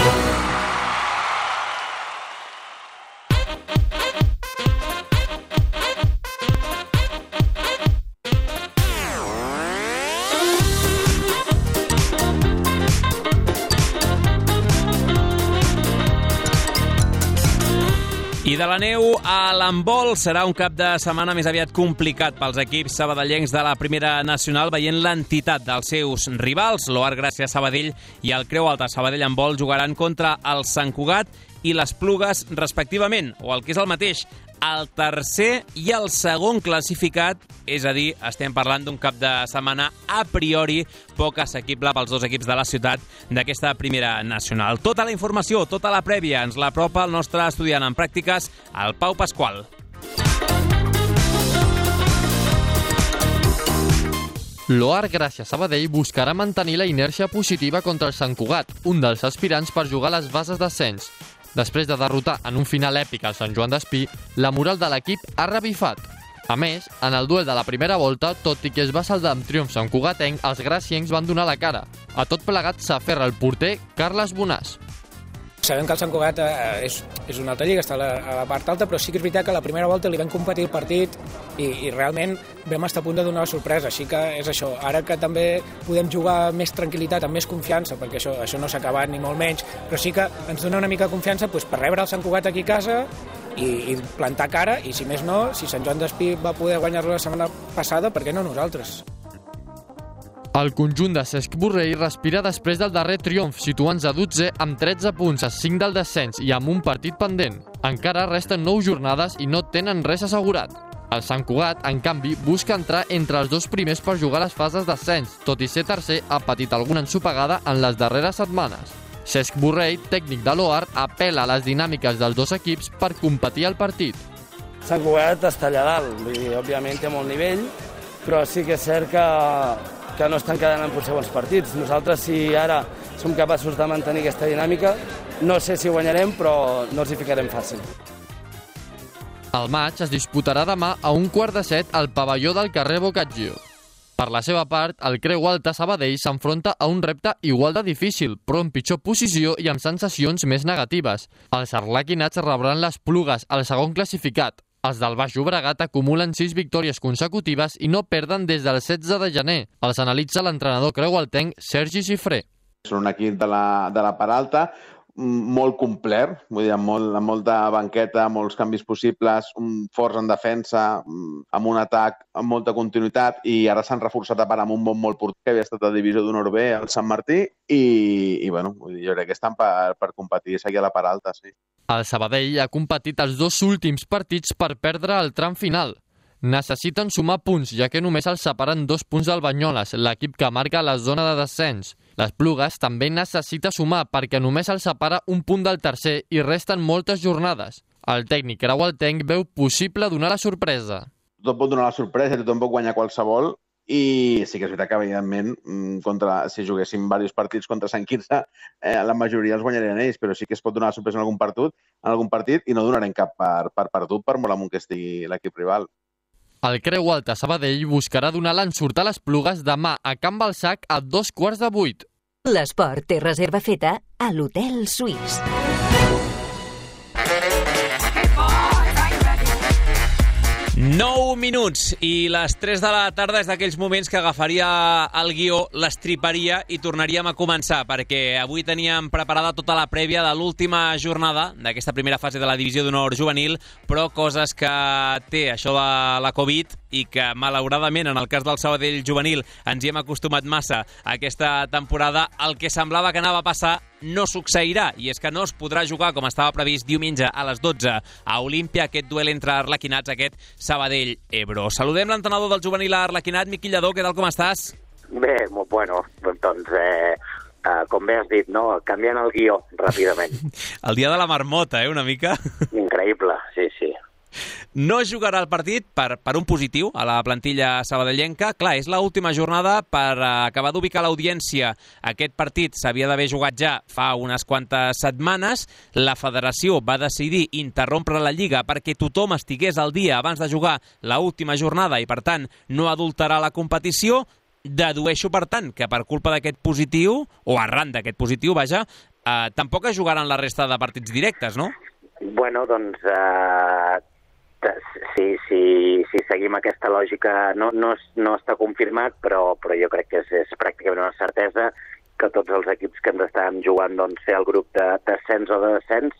I de la neu a l'handbol serà un cap de setmana més aviat complicat pels equips sabadellencs de la primera nacional, veient l'entitat dels seus rivals. L'Oar Gràcia Sabadell i el Creu Alta Sabadell Handbol jugaran contra el Sant Cugat i les Plugues, respectivament, o el que és el mateix, el tercer i el segon classificat, és a dir, estem parlant d'un cap de setmana a priori poc assequible pels 2 equips de la ciutat d'aquesta primera nacional. Tota la informació, tota la prèvia, ens l'apropa el nostre estudiant en pràctiques, el Pau Pasqual. L'Oar Gràcia Sabadell buscarà mantenir la inèrcia positiva contra el Sant Cugat, un dels aspirants per jugar a les bases d'ascens. Després de derrotar en un final èpic al Sant Joan d'Espí, la moral de l'equip ha revifat. A més, en el duel de la primera volta, tot i que es va saldar amb triomf santcugatenc, els graciencs van donar la cara. A tot plegat s'aferra el porter Carles Bonàs. Sabem que el Sant Cugat és una altra lliga, està a la part alta, però sí que és veritat que a la primera volta li vam competir el partit i realment vam estar a punt de donar la sorpresa, així que és això. Ara que també podem jugar amb més tranquil·litat, amb més confiança, perquè això no s'ha acabat ni molt menys, però sí que ens dona una mica de confiança per rebre el Sant Cugat aquí a casa i plantar cara, i si més no, si Sant Joan d'Espí va poder guanyar-lo la setmana passada, per què no nosaltres? El conjunt de Cesc Borrell respira després del darrer triomf, situant-se a 12 amb 13 punts a 5 del descens i amb un partit pendent. Encara resten 9 jornades i no tenen res assegurat. El Sant Cugat, en canvi, busca entrar entre els 2 primers per jugar les fases d'ascens, tot i ser tercer, ha patit alguna ensopegada en les darreres setmanes. Cesc Borrell, tècnic de l'OAR, apel·la a les dinàmiques dels 2 equips per competir al partit. Sant Cugat està allà dalt, vull dir, òbviament té molt nivell, però sí que és cert que no estan quedant en potser bons partits. Nosaltres, si ara som capaços de mantenir aquesta dinàmica, no sé si guanyarem, però no els hi ficarem fàcil. El maig es disputarà demà a 6:45 al pavelló del carrer Boccaccio. Per la seva part, el Creu Alta Sabadell s'enfronta a un repte igual de difícil, però en pitjor posició i amb sensacions més negatives. Els arlequinats rebran les Plugues, el segon classificat. Els del Baix Llobregat acumulen 6 victòries consecutives i no perden des del 16 de gener. Els analitza l'entrenador creualtenc Sergi Xifré. Són un equip de la part alta, molt complet, vull dir, amb molta banqueta, molts canvis possibles, forts en defensa, amb un atac amb molta continuïtat, i ara s'han reforçat a part amb un molt porter que havia estat a divisió d'honor B, el Sant Martí, i bueno, vull dir, jo crec que estan per competir i seguir a la part alta, sí. El Sabadell ha competit els 2 últims partits per perdre el tram final. Necessiten sumar punts, ja que només els separen 2 punts del Banyoles, l'equip que marca la zona de descens. Les Plugues també necessita sumar perquè només els separa un punt del tercer i resten moltes jornades. El tècnic creualtenc veu possible donar la sorpresa. Tothom pot donar la sorpresa, tothom pot guanyar qualsevol, i sí que és veritat que, evidentment, si juguéssim diversos partits contra Sant Quirze, la majoria els guanyarien ells, però sí que es pot donar la sorpresa en algun partit i no donarem cap per perdut per molt amunt que estigui l'equip rival. El Creu Alta Sabadell buscarà donar l'ensurt a les Plugues demà a Can Balsac a 7:45. L'esport té reserva feta a l'Hotel Suís. 9 minuts i les 3 de la tarda és d'aquells moments que agafaria el guió, l'estriparia i tornaríem a començar, perquè avui teníem preparada tota la prèvia de l'última jornada d'aquesta primera fase de la divisió d'honor juvenil, però coses que té això de la Covid i que, malauradament, en el cas del Sabadell juvenil ens hi hem acostumat massa aquesta temporada, el que semblava que anava a passar no succeirà, i és que no es podrà jugar com estava previst diumenge a les 12 a Olímpia aquest duel entre arlequinats, aquest Sabadell-Ebro. Saludem l'entrenador del juvenil arlequinat, Miqui Lledó, què tal, com estàs? Bé, molt bueno. Doncs, com bé has dit, no? Canviant el guió ràpidament. El dia de la marmota, una mica? Increïble, sí. No jugarà el partit per un positiu a la plantilla sabadellenca. Clar, és l'última jornada per acabar d'ubicar l'audiència. Aquest partit s'havia d'haver jugat ja fa unes quantes setmanes. La federació va decidir interrompre la Lliga perquè tothom estigués al dia abans de jugar l'última jornada i, per tant, no adulterà la competició. Dedueixo, per tant, que per culpa d'aquest positiu, o arran d'aquest positiu, vaja, tampoc es jugaran la resta de partits directes, no? Bueno, doncs, si seguim aquesta lògica, no està confirmat, però jo crec que és pràcticament una certesa que tots els equips que ens estan jugant, doncs, ser el grup d'ascens o de descens,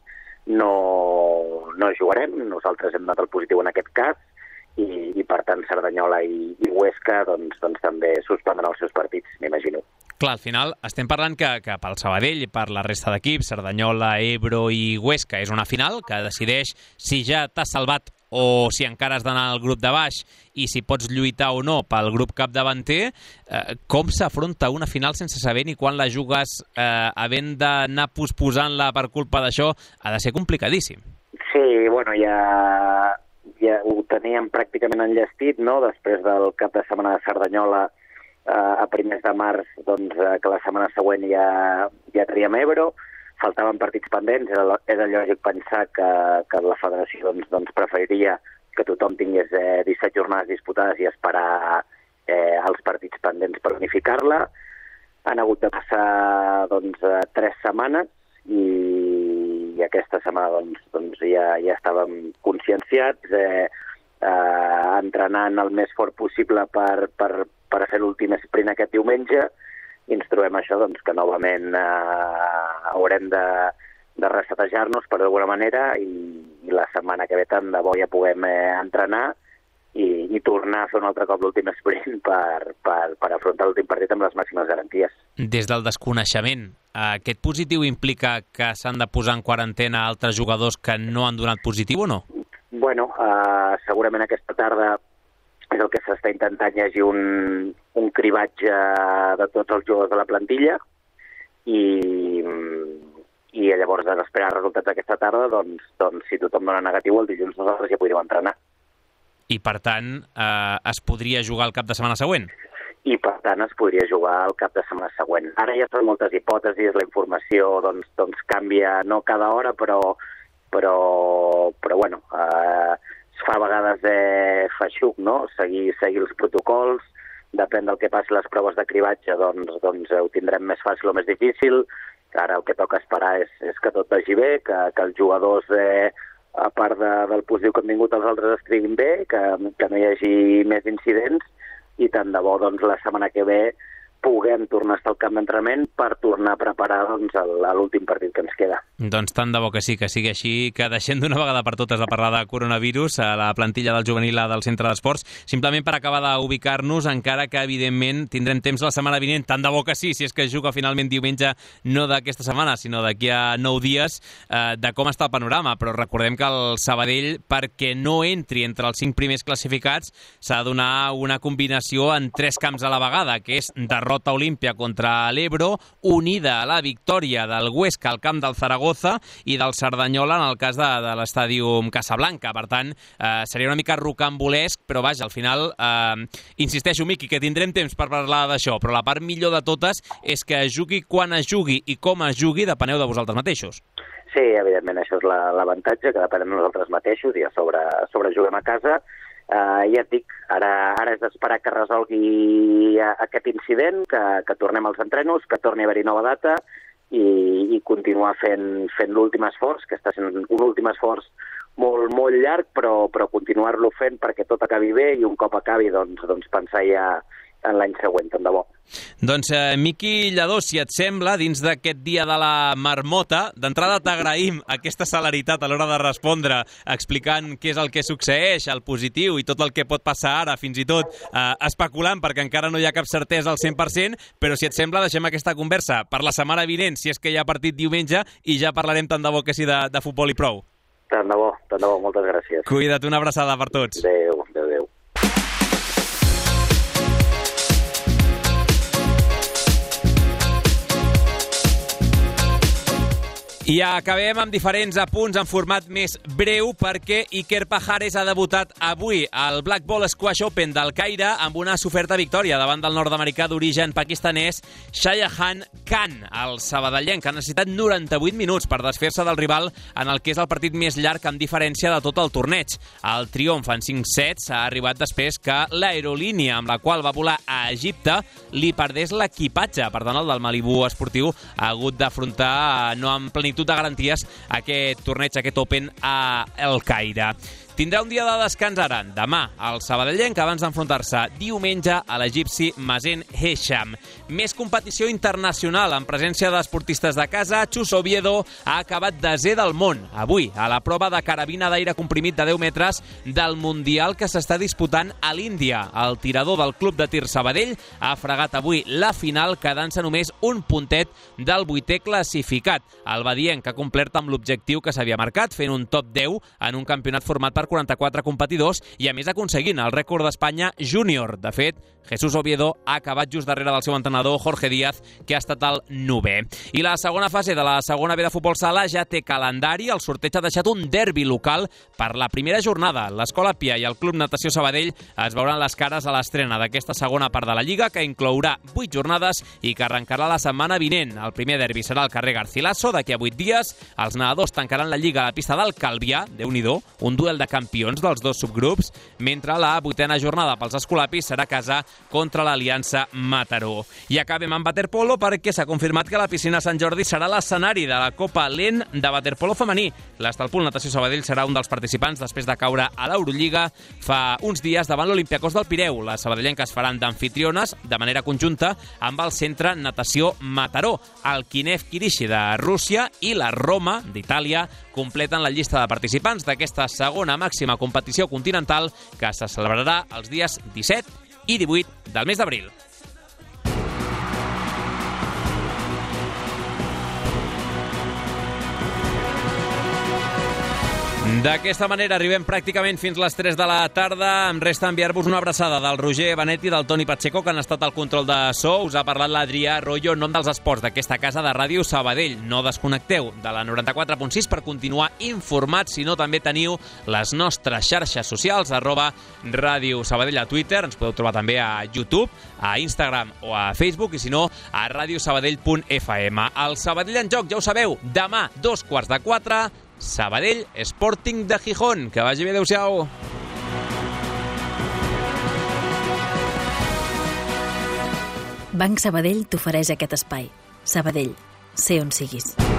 no jugarem. Nosaltres hem anat al positiu en aquest cas, i per tant Cerdanyola i Huesca doncs també suspendran els seus partits, m'imagino. Clar, al final estem parlant que pel Sabadell i per la resta d'equips, Cerdanyola, Ebro i Huesca, és una final que decideix si ja t'has salvat o si encara has d'anar al grup de baix i si pots lluitar o no pel grup capdavanter. Com s'afronta una final sense saber ni quan la jugues, havent d'anar posposant-la per culpa d'això? Ha de ser complicadíssim. Sí, bueno, ja ho teníem pràcticament enllestit, no? Després del cap de setmana de Cerdanyola a primers de març, doncs, que la setmana següent ja traiem Ebro. Faltaven partits pendents, era lògic pensar que la federació doncs preferiria que tothom tingués 17 jornades disputades i esperar els partits pendents per unificar-la. Han hagut de passar 3 setmanes i aquesta setmana doncs ja estàvem conscienciats, entrenant el més fort possible per fer l'últim sprint aquest diumenge, i ens trobem això, doncs, que novament haurem de resetejar-nos per d'alguna manera, i la setmana que ve tant de bo ja puguem entrenar i tornar a fer un altre cop l'últim sprint per afrontar l'últim partit amb les màximes garanties. Des del desconeixement, aquest positiu implica que s'han de posar en quarantena altres jugadors que no han donat positiu o no? Bueno, segurament aquesta tarda és el que s'està intentant llegir un cribatge de tots els jugadors de la plantilla i llavors d'esperar els resultats d'aquesta tarda, doncs si tothom dona negatiu, el dilluns nosaltres ja podríem entrenar. I per tant, es podria jugar el cap de setmana següent? I per tant es podria jugar el cap de setmana següent. Ara ja són moltes hipòtesis, la informació doncs canvia no cada hora, però bueno, es fa a vegades feixuc, no? Seguir els protocols, depèn del que passi les proves de cribatge, doncs ho tindrem més fàcil o més difícil. Ara el que toca esperar és que tot vagi bé, que els jugadors, a part del positiu que han vingut, els altres estiguin bé, que no hi hagi més incidents, i tant de bo la setmana que ve puguem tornar a estar al camp d'entrenament per tornar a preparar l'últim partit que ens queda. Doncs tant de bo que sí, que sigui així, que deixem d'una vegada per totes de parlar de coronavirus a la plantilla del juvenil del centre d'esports, simplement per acabar d'ubicar-nos, encara que evidentment tindrem temps la setmana vinent, tant de bo que sí, si és que es juga finalment diumenge, no d'aquesta setmana, sinó d'aquí a 9 dies, de com està el panorama. Però recordem que el Sabadell, perquè no entri entre els 5 primers classificats, s'ha de donar una combinació en 3 camps a la vegada, que és derrota olímpia contra l'Ebro, unida a la victòria del Huesca al camp del Zaragoza i del Cerdanyola en el cas de l'estàdium Casablanca. Per tant, seria una mica rocambolesc, però vaja, al final, insisteixo, Miqui, que tindrem temps per parlar d'això, però la part millor de totes és que es jugui quan es jugui i com es jugui, depeneu de vosaltres mateixos. Sí, evidentment, això és l'avantatge, que depenem nosaltres mateixos i a sobre juguem a casa. Ja et dic, ara és d'esperar que resolgui aquest incident, que tornem als entrenos, que torni a haver-hi nova data i continuar fent l'últim esforç, que està sent un últim esforç molt, molt llarg, però continuar-lo fent perquè tot acabi bé i un cop acabi doncs pensar ja en l'any següent, tant de bo. Doncs, Miqui Lladó, si et sembla, dins d'aquest dia de la marmota, d'entrada t'agraïm aquesta celeritat a l'hora de respondre, explicant què és el que succeeix, el positiu i tot el que pot passar ara, fins i tot especulant, perquè encara no hi ha cap certesa al 100%, però si et sembla, deixem aquesta conversa per la setmana vinent, si és que hi ha partit diumenge, i ja parlarem tant de bo que sí de futbol i prou. Tant de bo, moltes gràcies. Cuida't, una abraçada per tots. Adéu. I acabem amb diferents apunts en format més breu perquè Iker Pajares ha debutat avui al Black Ball Squash Open del Caire amb una soferta victòria davant del nord-americà d'origen pakistanès Shajahan Khan. El sabadellenc ha necessitat 98 minuts per desfer-se del rival en el que és el partit més llarg amb diferència de tot el torneig. El triomf en 5 sets ha arribat després que l'aerolínia amb la qual va volar a Egipte li perdés l'equipatge. Per tant, el del Malibu esportiu ha hagut d'afrontar no amb plenitud de garanties aquest torneig, aquest Open a El Caire. Tindrà un dia de descans ara, demà, el sabadellenc, abans d'enfrontar-se diumenge a l'egipci Mazen Hesham. Més competició internacional en presència d'esportistes de casa. Chus Oviedo ha acabat desè del món avui a la prova de carabina d'aire comprimit de 10 metres del Mundial que s'està disputant a l'Índia. El tirador del club de tir Sabadell ha fregat avui la final, quedant-se només un puntet del 8è classificat. El badienc ha complert amb l'objectiu que s'havia marcat, fent un top 10 en un campionat format per 44 competidors i a més aconseguint el rècord d'Espanya júnior. De fet, Jesús Oviedo ha acabat just darrere del seu entrenador Jorge Díaz, que ha estat el 9è. I la segona fase de la segona B de futbol sala ja té calendari. El sorteig ha deixat un derbi local per la primera jornada. L'Escola Pia i el Club Natació Sabadell es veuran les cares a l'estrena d'aquesta segona part de la Lliga, que inclourà 8 jornades i que arrencarà la setmana vinent. El primer derbi serà al carrer Garcilaso d'aquí a 8 dies. Els nedadors tancaran la Lliga a la pista del Calvià, Déu-n'hi-do, un duel de campions dels dos subgrups, mentre la 8a jornada pels escolapis serà a casa contra l'Aliança Mataró. I acabem amb waterpolo perquè s'ha confirmat que la piscina Sant Jordi serà l'escenari de la Copa LEN de waterpolo femení. L'Estalpul Natació Sabadell serà un dels participants després de caure a l'Eurolliga fa uns dies davant l'Olympiacos del Pireu. Les sabadellenques faran d'amfitriones de manera conjunta amb el Centre Natació Mataró. El Kinev Kirishi de Rússia i la Roma d'Itàlia completen la llista de participants d'aquesta segona màxima competició continental que se celebrarà els dies 17 i 18 del mes d'abril. D'aquesta manera arribem pràcticament fins les 3 de la tarda. Em resta enviar-vos una abraçada del Roger Benetti i del Toni Pacheco, que han estat al control de so. Us ha parlat l'Adrià Royo en nom dels esports d'aquesta casa de Ràdio Sabadell. No desconnecteu de la 94.6 per continuar informats, si no també teniu les nostres xarxes socials, @Ràdio Sabadell a Twitter, ens podeu trobar també a YouTube, a Instagram o a Facebook, i si no, a radiosabadell.fm. El Sabadell en joc, ja ho sabeu, demà 3:15, Sabadell Sporting de Gijón. Que vagi bé, adeu-siau. Banc Sabadell t'ofereix aquest espai. Sabadell, sé on siguis.